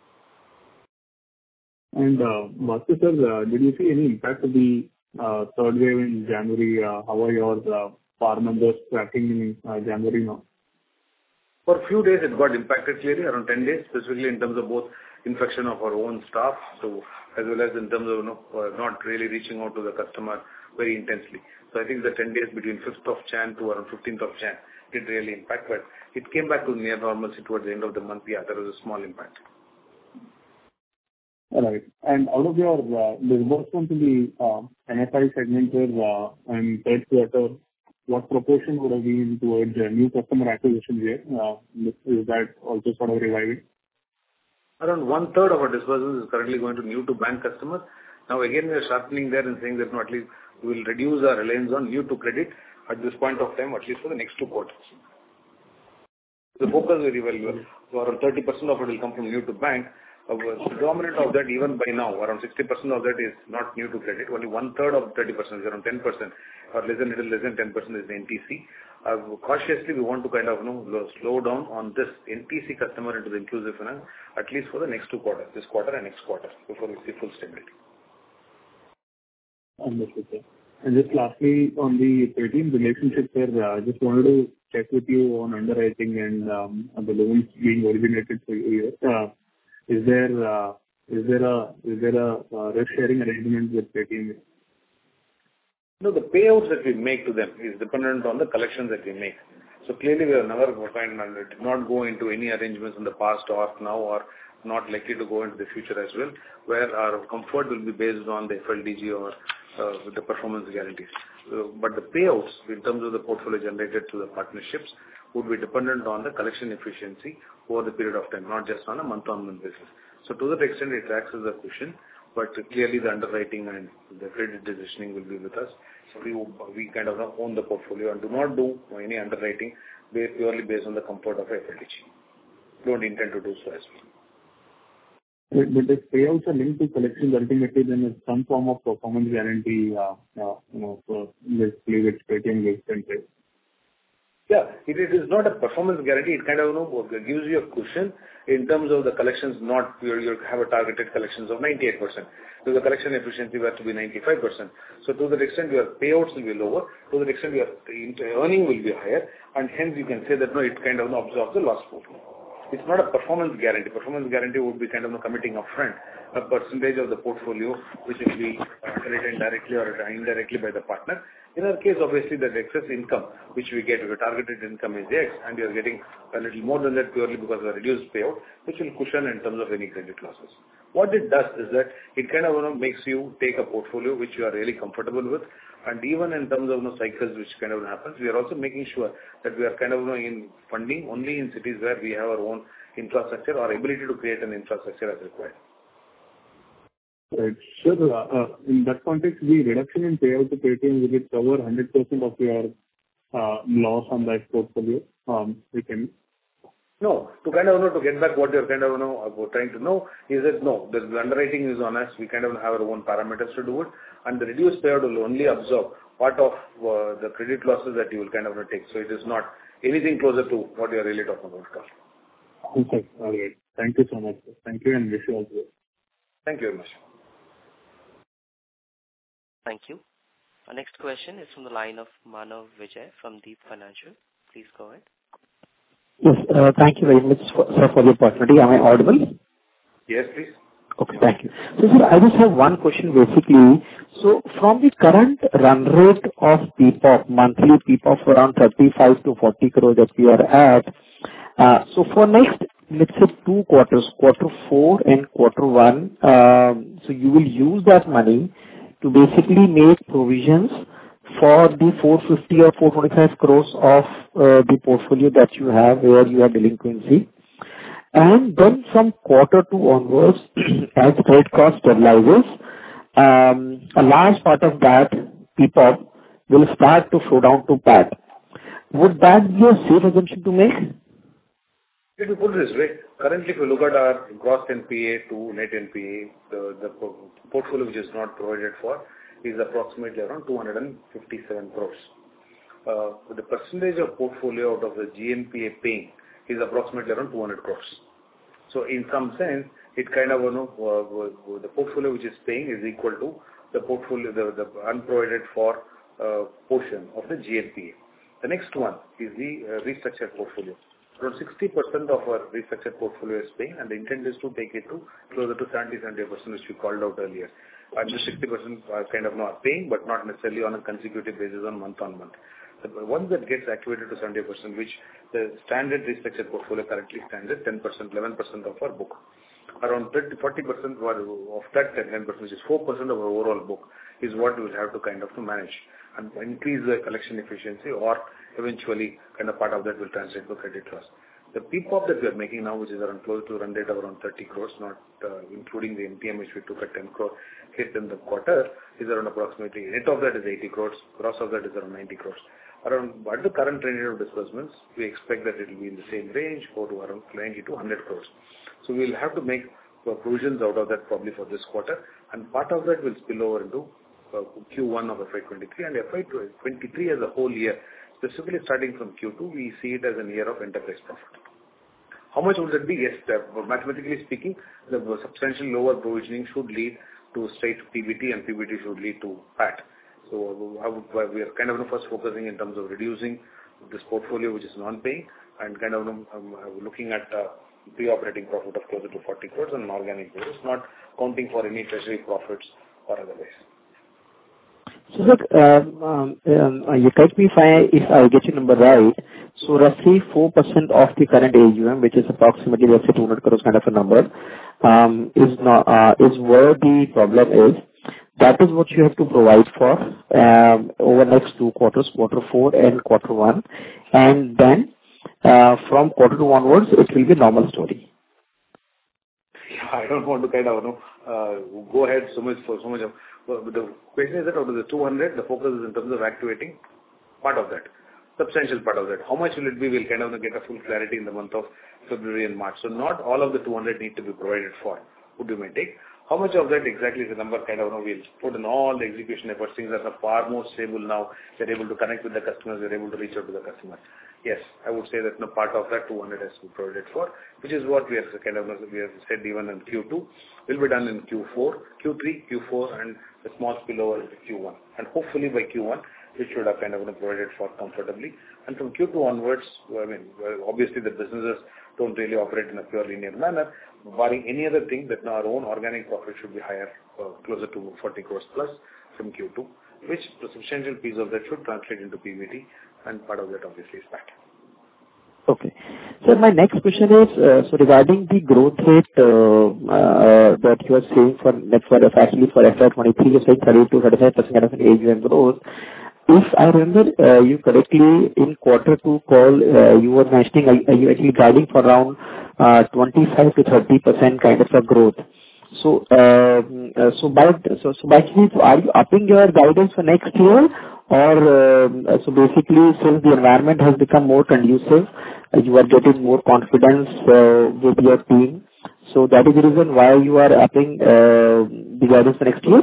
And Bhaskar sir, did you see any impact of the third wave in January? How are your PAR numbers tracking in January now? For a few days, it got impacted clearly, around 10 days, specifically in terms of both infection of our own staff, so as well as in terms of not really reaching out to the customer very intensely. So I think the 10 days between 5th of Jan to around 15th of Jan did really impact, but it came back to near normalcy towards the end of the month. Yeah, there was a small impact. All right. And out of your disbursements in the NFI segment and third quarter, what proportion would have been towards new customer acquisition here? Is that also sort of reviving? Around 1/3 of our disbursements is currently going to new to bank customers. Now again, we are sharpening there and saying that at least we will reduce our reliance on new to credit at this point of time, at least for the next 2 quarters. The focus very well. So around 30% of it will come from new to bank. Predominant of that, even by now, around 60% of that is not new to credit. Only 1/3 of 30% is around 10%, or little less than 10% is the NTC. Cautiously, we want to kind of slow down on this NTC customer into the inclusive finance, at least for the next 2 quarters, this quarter and next quarter, before we see full stability. Understood, sir. And just lastly, on the Paytm relationship there, I just wanted to check with you on underwriting and the loans being originated for you here. Is there a risk sharing arrangement with Paytm? No, the payouts that we make to them is dependent on the collections that we make. So clearly, we have never did not go into any arrangements in the past or now or not likely to go into the future as well, where our comfort will be based on the FLDG or the performance guarantees. But the payouts in terms of the portfolio generated to the partnerships would be dependent on the collection efficiency over the period of time, not just on a month-on-month basis. So to that extent, it acts as a cushion, but clearly the underwriting and the credit decisioning will be with us. So we kind of own the portfolio and do not do any underwriting purely based on the comfort of FLDG. Don't intend to do so as well. But if payouts are linked to collections, ultimately then it's some form of performance guarantee, for basically which Paytm gives them. Yeah, it is not a performance guarantee. It kind of gives you a cushion in terms of the collections. Not you have a targeted collections of 98%. So the collection efficiency has to be 95%. So to that extent, your payouts will be lower. To that extent, your earning will be higher, and hence you can say that no, it kind of absorbs the loss pool. It's not a performance guarantee. Performance guarantee would be kind of committing upfront a percentage of the portfolio, which will be written directly or indirectly by the partner. In our case, obviously, that excess income which we get, the targeted income is X, and you are getting a little more than that purely because of a reduced payout, which will cushion in terms of any credit losses. What it does is that it kind of makes you take a portfolio which you are really comfortable with, and even in terms of cycles which kind of happens, we are also making sure that we are kind of in funding only in cities where we have our own infrastructure or ability to create an infrastructure as required. Right. Sure. In that context, the reduction in payout to Paytm, will it cover 100% of your loss on that portfolio? We can. No, to kind of to get back what you're kind of trying to know is that no, the underwriting is on us. We kind of have our own parameters to do it, and the reduced payout will only absorb part of the credit losses that you will kind of take. So it is not anything closer to what you are really talking about. Okay. All right. Thank you so much. Thank you, and wish you all the best. Thank you very much. Thank you. Our next question is from the line of Manav Vijay from Deep Financial. Please go ahead. Yes, thank you very much, sir, for the opportunity. Am I audible? Yes, please. Okay, thank you. So, sir, I just have one question basically. So, from the current run rate of PPOP, monthly PPOP around 35 to 40 crore that we are at, so for next, let's say 2 quarters, quarter 4 and quarter 1, so you will use that money to basically make provisions for the 450 or 425 crores of the portfolio that you have where you have delinquency. And then from quarter 2 onwards, as credit cost stabilizes, a large part of that PPOP will start to flow down to PAT. Would that be a safe assumption to make? Let me put it this way. Currently, if you look at our gross NPA to net NPA, the portfolio which is not provided for is approximately around 257 crores. The percentage of portfolio out of the GNPA paying is approximately around 200 crores. So in some sense, it kind of, the portfolio which is paying is equal to the portfolio, the unprovided for portion of the GNPA. The next one is the restructured portfolio. Around 60% of our restructured portfolio is paying, and the intent is to take it to closer to 70-78%, which we called out earlier. And the 60% are kind of not paying, but not necessarily on a consecutive basis on month. The one that gets activated to 70%, which the standard restructured portfolio currently stands at 10%, 11% of our book. Around 40% of that 10%, which is 4% of our overall book, is what we will have to kind of to manage and increase the collection efficiency, or eventually kind of part of that will translate to credit loss. The PPOP that we are making now, which is around close to run rate of around 30 crores, not including the MTM, which we took a 10 crore hit in the quarter, is around approximately, net of that is 80 crores, gross of that is around 90 crores. Around at the current range of disbursements, we expect that it will be in the same range, go to around 90 to 100 crores. So we will have to make provisions out of that probably for this quarter, and part of that will spill over into Q1 of FY23 and FY23 as a whole year. Specifically starting from Q2, we see it as a year of enterprise profit. How much would that be? Yes, mathematically speaking, the substantial lower provisioning should lead to straight PBT, and PBT should lead to PAT. So we are kind of first focusing in terms of reducing this portfolio which is non-paying, and kind of looking at pre-operating profit of closer to 40 crores on an organic basis, not counting for any treasury profits or otherwise. So look, you correct me if I get your number right. So roughly 4% of the current AUM, which is approximately, let's say, 200 crores kind of a number, is where the problem is. That is what you have to provide for over next 2 quarters, quarter 4 and quarter 1, and then from quarter 2 onwards, it will be a normal story. Yeah, I don't want to kind of go ahead so much. The question is that out of the 200, the focus is in terms of activating part of that, substantial part of that. How much will it be? We'll kind of get a full clarity in the month of February and March. So not all of the 200 need to be provided for. Would you may take? How much of that exactly is the number kind of we'll put in all the execution efforts. Things are far more stable now. They're able to connect with the customers. They're able to reach out to the customer. Yes, I would say that part of that 200 has to be provided for, which is what we have kind of we have said even in Q2 will be done in Q4, Q3, Q4, and a small spillover into Q1. And hopefully by Q1, it should have kind of provided for comfortably. And from Q2 onwards, I mean, obviously the businesses don't really operate in a pure linear manner. Barring any other thing, that our own organic profit should be higher, closer to 40 crores plus from Q2, which the substantial piece of that should translate into PBT, and part of that obviously is PAT. Okay. So my next question is, so regarding the growth rate that you are saying for actually for FY23, you're saying 30 to 35% kind of an AUM growth. If I remember you correctly, in quarter 2 call, you were mentioning, you actually guiding for around 25 to 30% kind of a growth. So by actually, are you upping your guidance for next year, or so basically, since the environment has become more conducive, you are getting more confidence with your team. So that is the reason why you are upping the guidance for next year?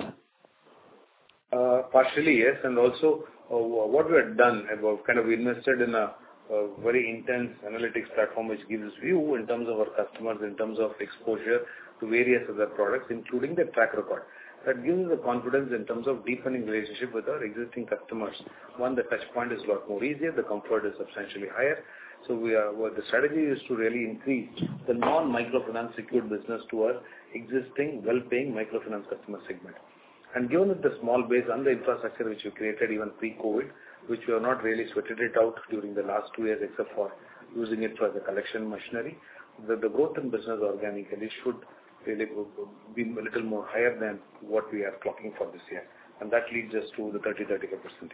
Partially, yes. And also, what we have done, kind of invested in a very intense analytics platform which gives view in terms of our customers, in terms of exposure to various other products, including the track record. That gives us the confidence in terms of deepening relationship with our existing customers. One, the touch point is a lot more easier, the comfort is substantially higher. So the strategy is to really increase the non-microfinance secured business to our existing well-paying microfinance customer segment. And given that the small base and the infrastructure which we created even pre-COVID, which we have not really sweated it out during the last 2 years except for using it for the collection machinery, the growth in business organically should really be a little more higher than what we are clocking for this year. And that leads us to the 30-35%.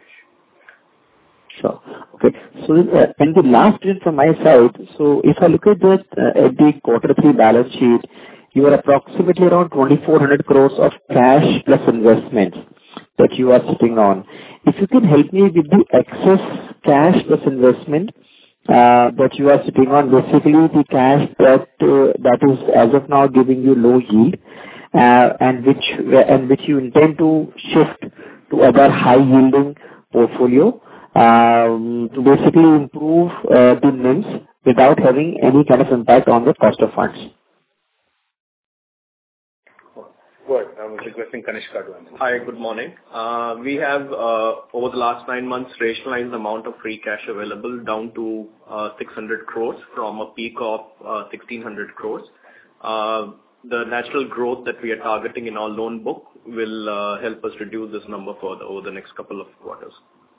Sure. Okay. So, and the last question from my side, so if I look at the quarter 3 balance sheet, you are approximately around 2,400 crores of cash plus investments that you are sitting on. if you can help me with the excess cash plus investment that you are sitting on, basically the cash that is as of now giving you low yield, and which you intend to shift to other high yielding portfolio to basically improve the NIMs without having any kind of impact on the cost of funds. Good. I was requesting Kanishka to answer. Hi, good morning. We have, over the last 9 months, rationalized the amount of free cash available down to 600 crores from a peak of 1,600 crores. The natural growth that we are targeting in our loan book will help us reduce this number further over the next couple of quarters.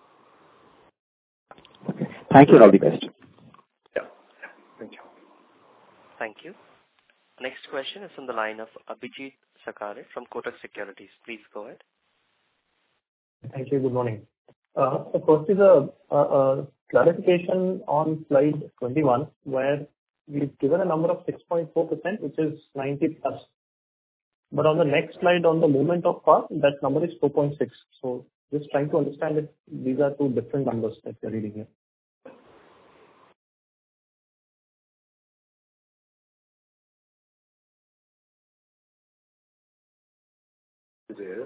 Thank you, and all the best. Yeah. Thank you. Thank you. Next question is from the line of Abhijit Sakare from Kotak Securities. Please go ahead. Thank you. Good morning. So first is a clarification on slide 21, where we've given a number of 6.4%, which is 90+. But on the next slide, on the movement of PAR, that number is 4.6. So just trying to understand if these are two different numbers that you're reading here. Yes.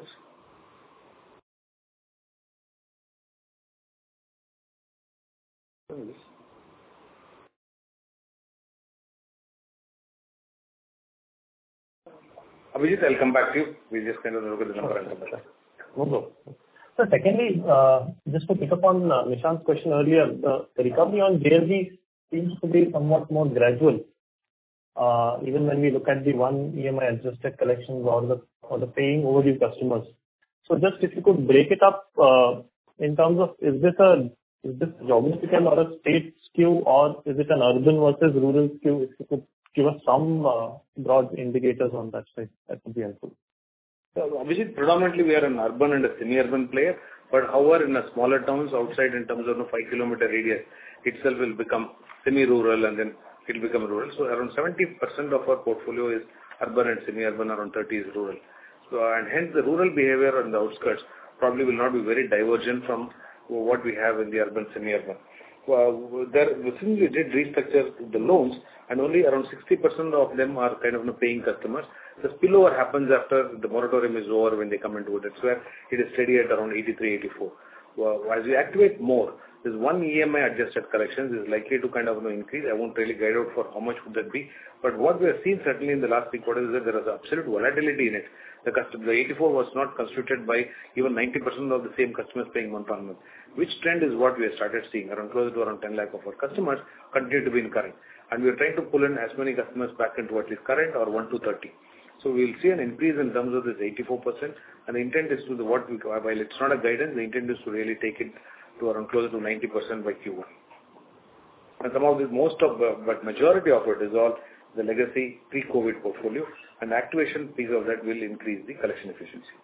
Abhijit, I'll come back to you. We just kind of look at the number and come back. No problem. So secondly, just to pick up on Nishant's question earlier, the recovery on JLG seems to be somewhat more gradual. Even when we look at the one EMI adjusted collections or the paying overdue customers. So just if you could break it up in terms of is this geographical or a state skew, or is it an urban versus rural skew? If you could give us some broad indicators on that side, that would be helpful. So Abhijit, predominantly we are an urban and a semi-urban player, but however in a smaller towns outside in terms of the 5-kilometer radius itself will become semi-rural and then it will become rural. So around 70% of our portfolio is urban and semi-urban, around 30 is rural. So and hence the rural behavior on the outskirts probably will not be very divergent from what we have in the urban semi-urban. Since we did restructure the loans and only around 60% of them are kind of paying customers, the spillover happens after the moratorium is over when they come into it. That's where it is steady at around 83, 84. As we activate more, this one EMI adjusted collections is likely to kind of increase. I won't really guide out for how much would that be. But what we have seen certainly in the last 3 quarters is that there is absolute volatility in it. The 84 was not constituted by even 90% of the same customers paying month on month, which trend is what we have started seeing. Around close to around 10 lakh of our customers continue to be in current. And we are trying to pull in as many customers back into at least current or 1 to 30. So we will see an increase in terms of this 84%. And the intent is to while it's not a guidance, the intent is to really take it to around closer to 90% by Q1. And some of this, but majority of it is all the legacy pre-COVID portfolio, and the activation piece of that will increase the collection efficiency.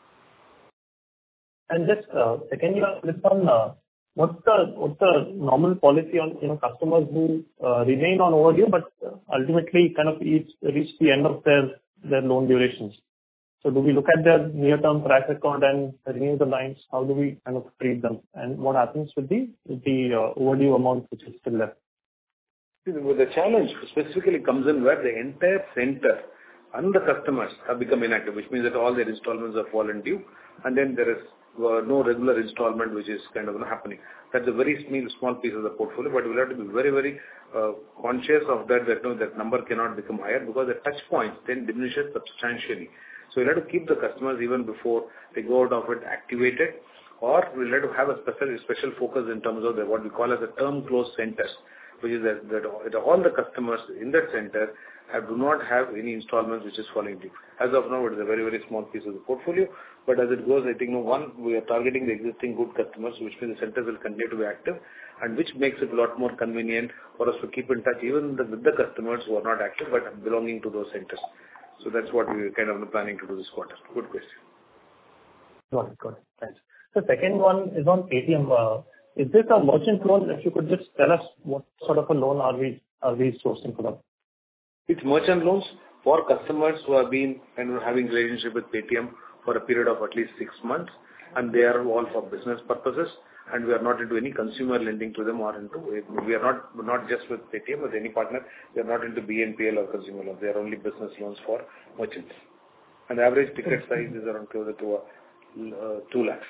And just secondly, this one, what's the normal policy on customers who remain on overdue but ultimately kind of reach the end of their loan durations? So do we look at their near-term track record and renew the lines? How do we kind of treat them? And what happens with the overdue amount which is still left? The challenge specifically comes in where the entire center and the customers have become inactive, which means that all their installments have fallen due, and then there is no regular installment which is kind of happening. That's a very small piece of the portfolio, but we'll have to be very, very conscious of that number cannot become higher because the touch points then diminishes substantially. So we'll have to keep the customers even before they go out of it activated, or we'll have to have a special focus in terms of what we call as a term close centers, which is that all the customers in that center do not have any installments which is falling due. As of now, it is a very, very small piece of the portfolio, but as it goes, I think we are targeting the existing good customers, which means the centers will continue to be active, and which makes it a lot more convenient for us to keep in touch even with the customers who are not active but belonging to those centers. So that's what we are kind of planning to do this quarter. Good question. Got it. Thanks. The second one is on Paytm. Is this a merchant loan? If you could just tell us what sort of a loan are we sourcing for them? It's merchant loans for customers who have been kind of having relationship with Paytm for a period of at least 6 months. and they are all for business purposes, and we are not into any consumer lending to them or into... We are not just with Paytm, with any partner, we are not into BNPL or consumer loans. They are only business loans for merchants. And the average ticket size is around closer to 2 lakhs.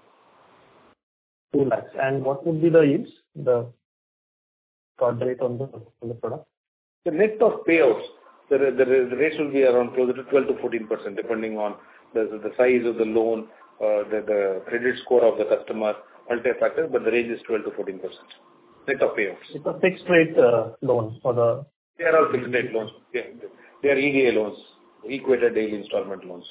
2 lakhs. And what would be the yields, the card rate on the product? The net of payouts, the rates will be around closer to 12 to 14%, depending on the size of the loan, the credit score of the customer, multi-factor, but the range is 12 to 14%. Net of payouts. It's a fixed rate loan for the... They are all fixed rate loans. Yeah. They are EDA loans, equated daily installment loans.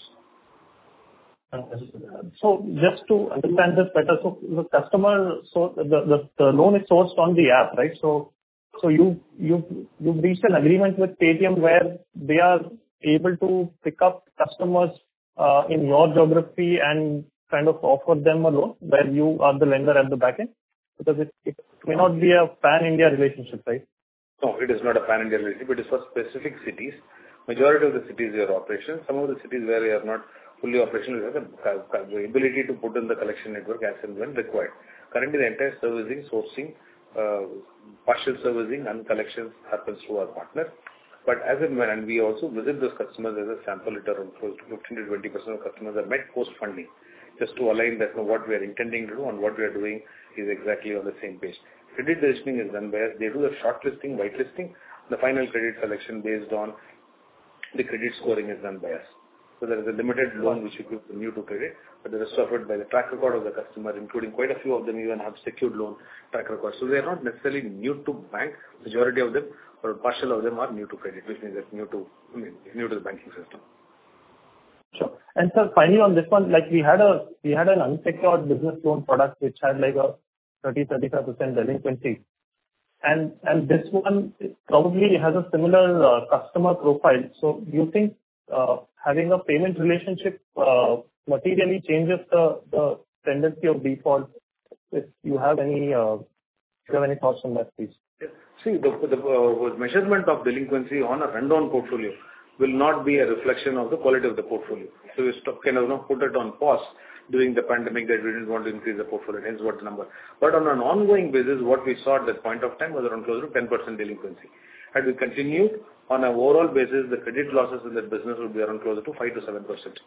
So just to understand this better, so the customer, so the loan is sourced on the app, right? So you've reached an agreement with Paytm where they are able to pick up customers in your geography and kind of offer them a loan where you are the lender at the back end? Because it may not be a pan-India relationship, right? No, it is not a pan-India relationship. It is for specific cities. Majority of the cities are operational. Some of the cities where we are not fully operational, we have the ability to put in the collection network as and when required. Currently, the entire servicing, sourcing, partial servicing and collections happens through our partner. But as and when, and we also visit those customers as a sample letter, and close to 15 to 20% of customers are met post-funding, just to align that what we are intending to do and what we are doing is exactly on the same page. Credit decisioning is done by us. They do the shortlisting, whitelisting. The final credit selection based on the credit scoring is done by us. So there is a limited loan which you give new to credit, but the rest of it by the track record of the customer, including quite a few of them even have secured loan track record. So they are not necessarily new to bank. Majority of them or partial of them are new to credit, which means that new to the banking system. Sure. And sir, finally on this one, like we had an unsecured business loan product which had like a 30-35% delinquency. And this one probably has a similar customer profile. So do you think having a payment relationship materially changes the tendency of default? If you have any thoughts on that, please? Yeah. See, the measurement of delinquency on a rundown portfolio will not be a reflection of the quality of the portfolio. So we put it on pause during the pandemic that we didn't want to increase the portfolio, hence what number. But on an ongoing basis, what we saw at that point of time was around close to 10% delinquency. And we continued on an overall basis, the credit losses in that business would be around closer to 5 to 7%.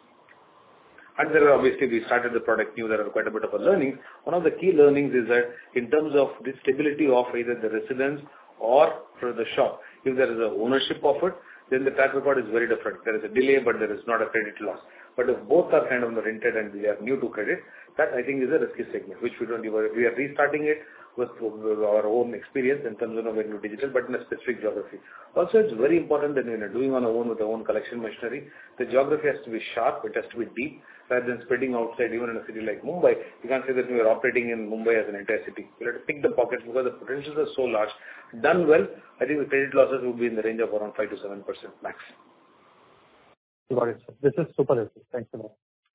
And there are obviously, we started the product new, there are quite a bit of a learning. One of the key learnings is that in terms of the stability of either the residence or for the shop, if there is a ownership of it, then the track record is very different. There is a delay, but there is not a credit loss. But if both are kind of rented and they are new to credit, that I think is a risky segment, which we don't even, we are restarting it with our own experience in terms of when you're digital, but in a specific geography. Also, it's very important that when you're doing on our own with our own collection machinery, the geography has to be sharp, it has to be deep, rather than spreading outside, even in a city like Mumbai. You can't say that we are operating in Mumbai as an entire city. You have to pick the pockets because the potentials are so large. Done well, I think the credit losses will be in the range of around 5 to 7% max. Got it, sir. This is super helpful. Thanks a lot.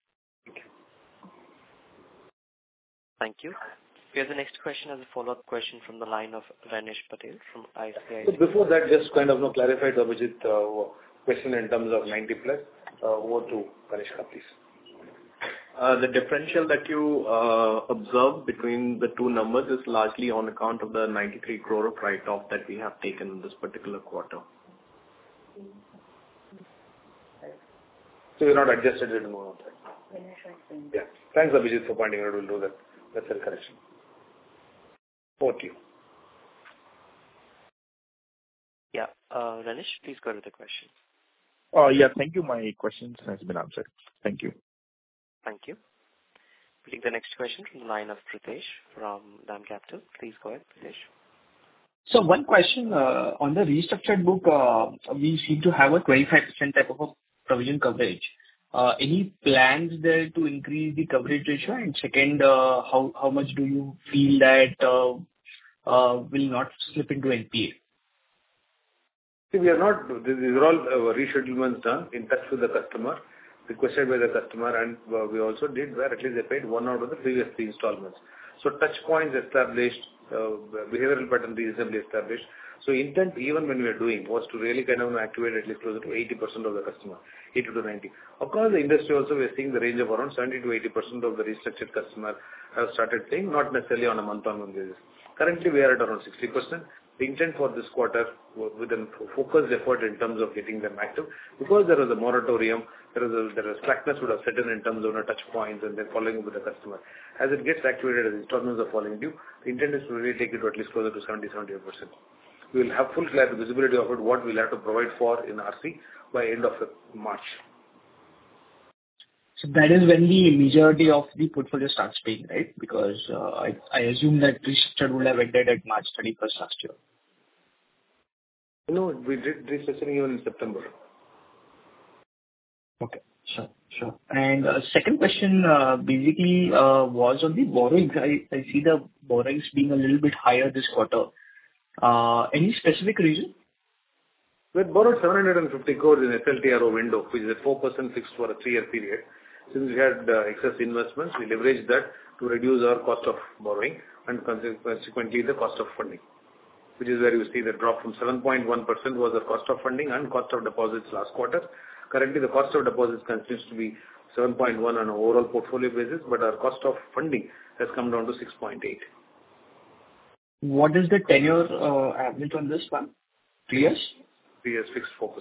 Thank you. Here's the next question as a follow-up question from the line of Renish Patel from ICICI. So before that, just kind of clarify the Abhijit question in terms of 90 plus. Over to Kanishka, please. The differential that you observe between the two numbers is largely on account of the 93 crore of write-off that we have taken in this particular quarter. So you're not adjusted it more on that. Yeah. Thanks, Abhijit, for pointing out. We'll do that. That's a correction. Over to you. Yeah. Renish, please go to the question. Yeah, thank you. My questions has been answered. Thank you. Thank you. We take the next question from the line of Pritesh from DAM Capital. Please go ahead, Pritesh. So one question on the restructured book, we seem to have a 25% type of a provision coverage. Any plans there to increase the coverage ratio? And second, how much do you feel that will not slip into NPA? See, we are not, these are all reschedulements done in touch with the customer, requested by the customer, and we also did where at least they paid one out of the previous 3 installments. So touch points established, behavioral pattern reasonably established. So intent, even when we are doing, was to really kind of activate at least closer to 80% of the customer, 80 to 90. Across the industry also, we are seeing the range of around 70 to 80% of the restructured customer have started paying, not necessarily on a month-on-month basis. Currently, we are at around 60%. The intent for this quarter, with a focused effort in terms of getting them active, because there was a moratorium, there was slackness would have set in terms of touch points and then following up with the customer. As it gets activated, as installments are falling due, the intent is to really take it to at least closer to 70-78%. We will have full clarity, visibility of it, what we'll have to provide for in RC by end of March. So that is when the majority of the portfolio starts paying, right? Because I assume that restructured would have ended at March 31st last year. No, we did restructuring even in September. Okay, sure. And second question basically was on the borrowings. I see the borrowings being a little bit higher this quarter. Any specific reason? We had borrowed 750 crores in FLTRO window, which is at 4% fixed for a 3-year period. Since we had excess investments, we leveraged that to reduce our cost of borrowing and consequently the cost of funding, which is where you see the drop from 7.1% was the cost of funding and cost of deposits last quarter. Currently, the cost of deposits continues to be 7.1 on an overall portfolio basis, but our cost of funding has come down to 6.8. What is the tenure average on this one? 3 years? 3 years fixed 4%.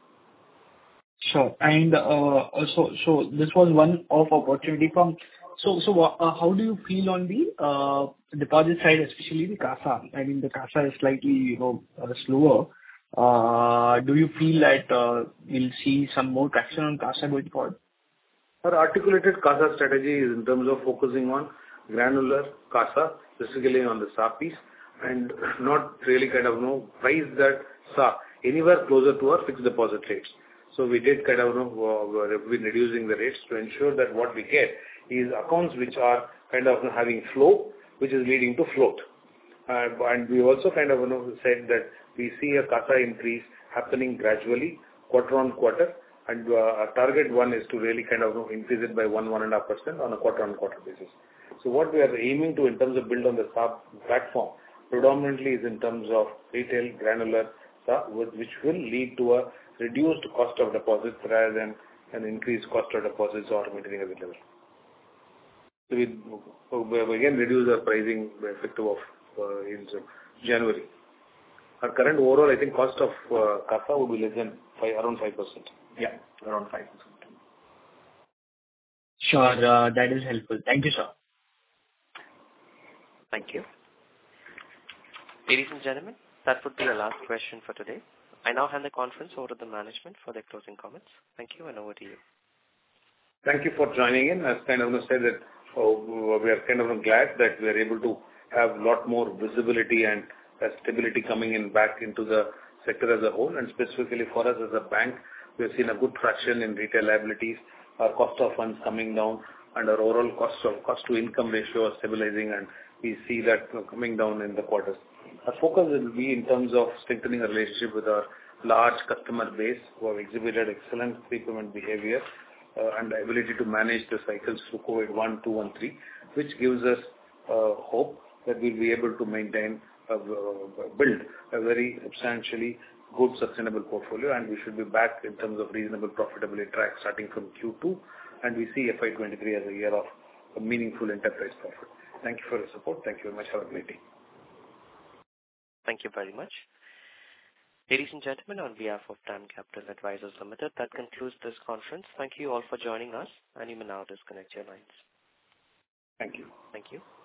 Sure. And so this was one of opportunity from. So how do you feel on the deposit side, especially the CASA? I mean, the CASA is slightly slower. Do you feel that we'll see some more traction on CASA going forward? Our articulated CASA strategy is in terms of focusing on granular CASA, specifically on the SA piece, and not really kind of price that SA anywhere closer to our fixed deposit rates. So we did kind of been reducing the rates to ensure that what we get is accounts which are kind of having flow, which is leading to float. And we also kind of said that we see a CASA increase happening gradually, quarter on quarter, and our target one is to really kind of increase it by 1.5% on a quarter on quarter basis. So what we are aiming to in terms of build on the SA platform predominantly is in terms of retail granular SA, which will lead to a reduced cost of deposits rather than an increased cost of deposits or maintaining at the level. So we have again reduced our pricing effective of in January. Our current overall, I think, cost of CASA would be less than around 5%. Yeah, around 5%. Sure, that is helpful. Thank you, sir. Thank you. Ladies and gentlemen, that would be our last question for today. I now hand the conference over to the management for their closing comments. Thank you, and over to you. Thank you for joining in. As kind of said that we are kind of glad that we are able to have a lot more visibility and stability coming in back into the sector as a whole, and specifically for us as a bank, we have seen a good traction in retail liabilities, our cost of funds coming down, and our overall cost to income ratio is stabilizing, and we see that coming down in the quarters. Our focus will be in terms of strengthening a relationship with our large customer base who have exhibited excellent prepayment behavior and the ability to manage the cycles through COVID 1, 2, and 3, which gives us hope that we'll be able to maintain, build a very substantially good sustainable portfolio, and we should be back in terms of reasonable profitability track starting from Q2, and we see FY23 as a year of a meaningful enterprise profit. Thank you for your support. Thank you very much. Have a great day. Thank you very much. Ladies and gentlemen, on behalf of DAM Capital Advisors Limited, that concludes this conference. Thank you all for joining us, and you may now disconnect your lines. Thank you. Thank you.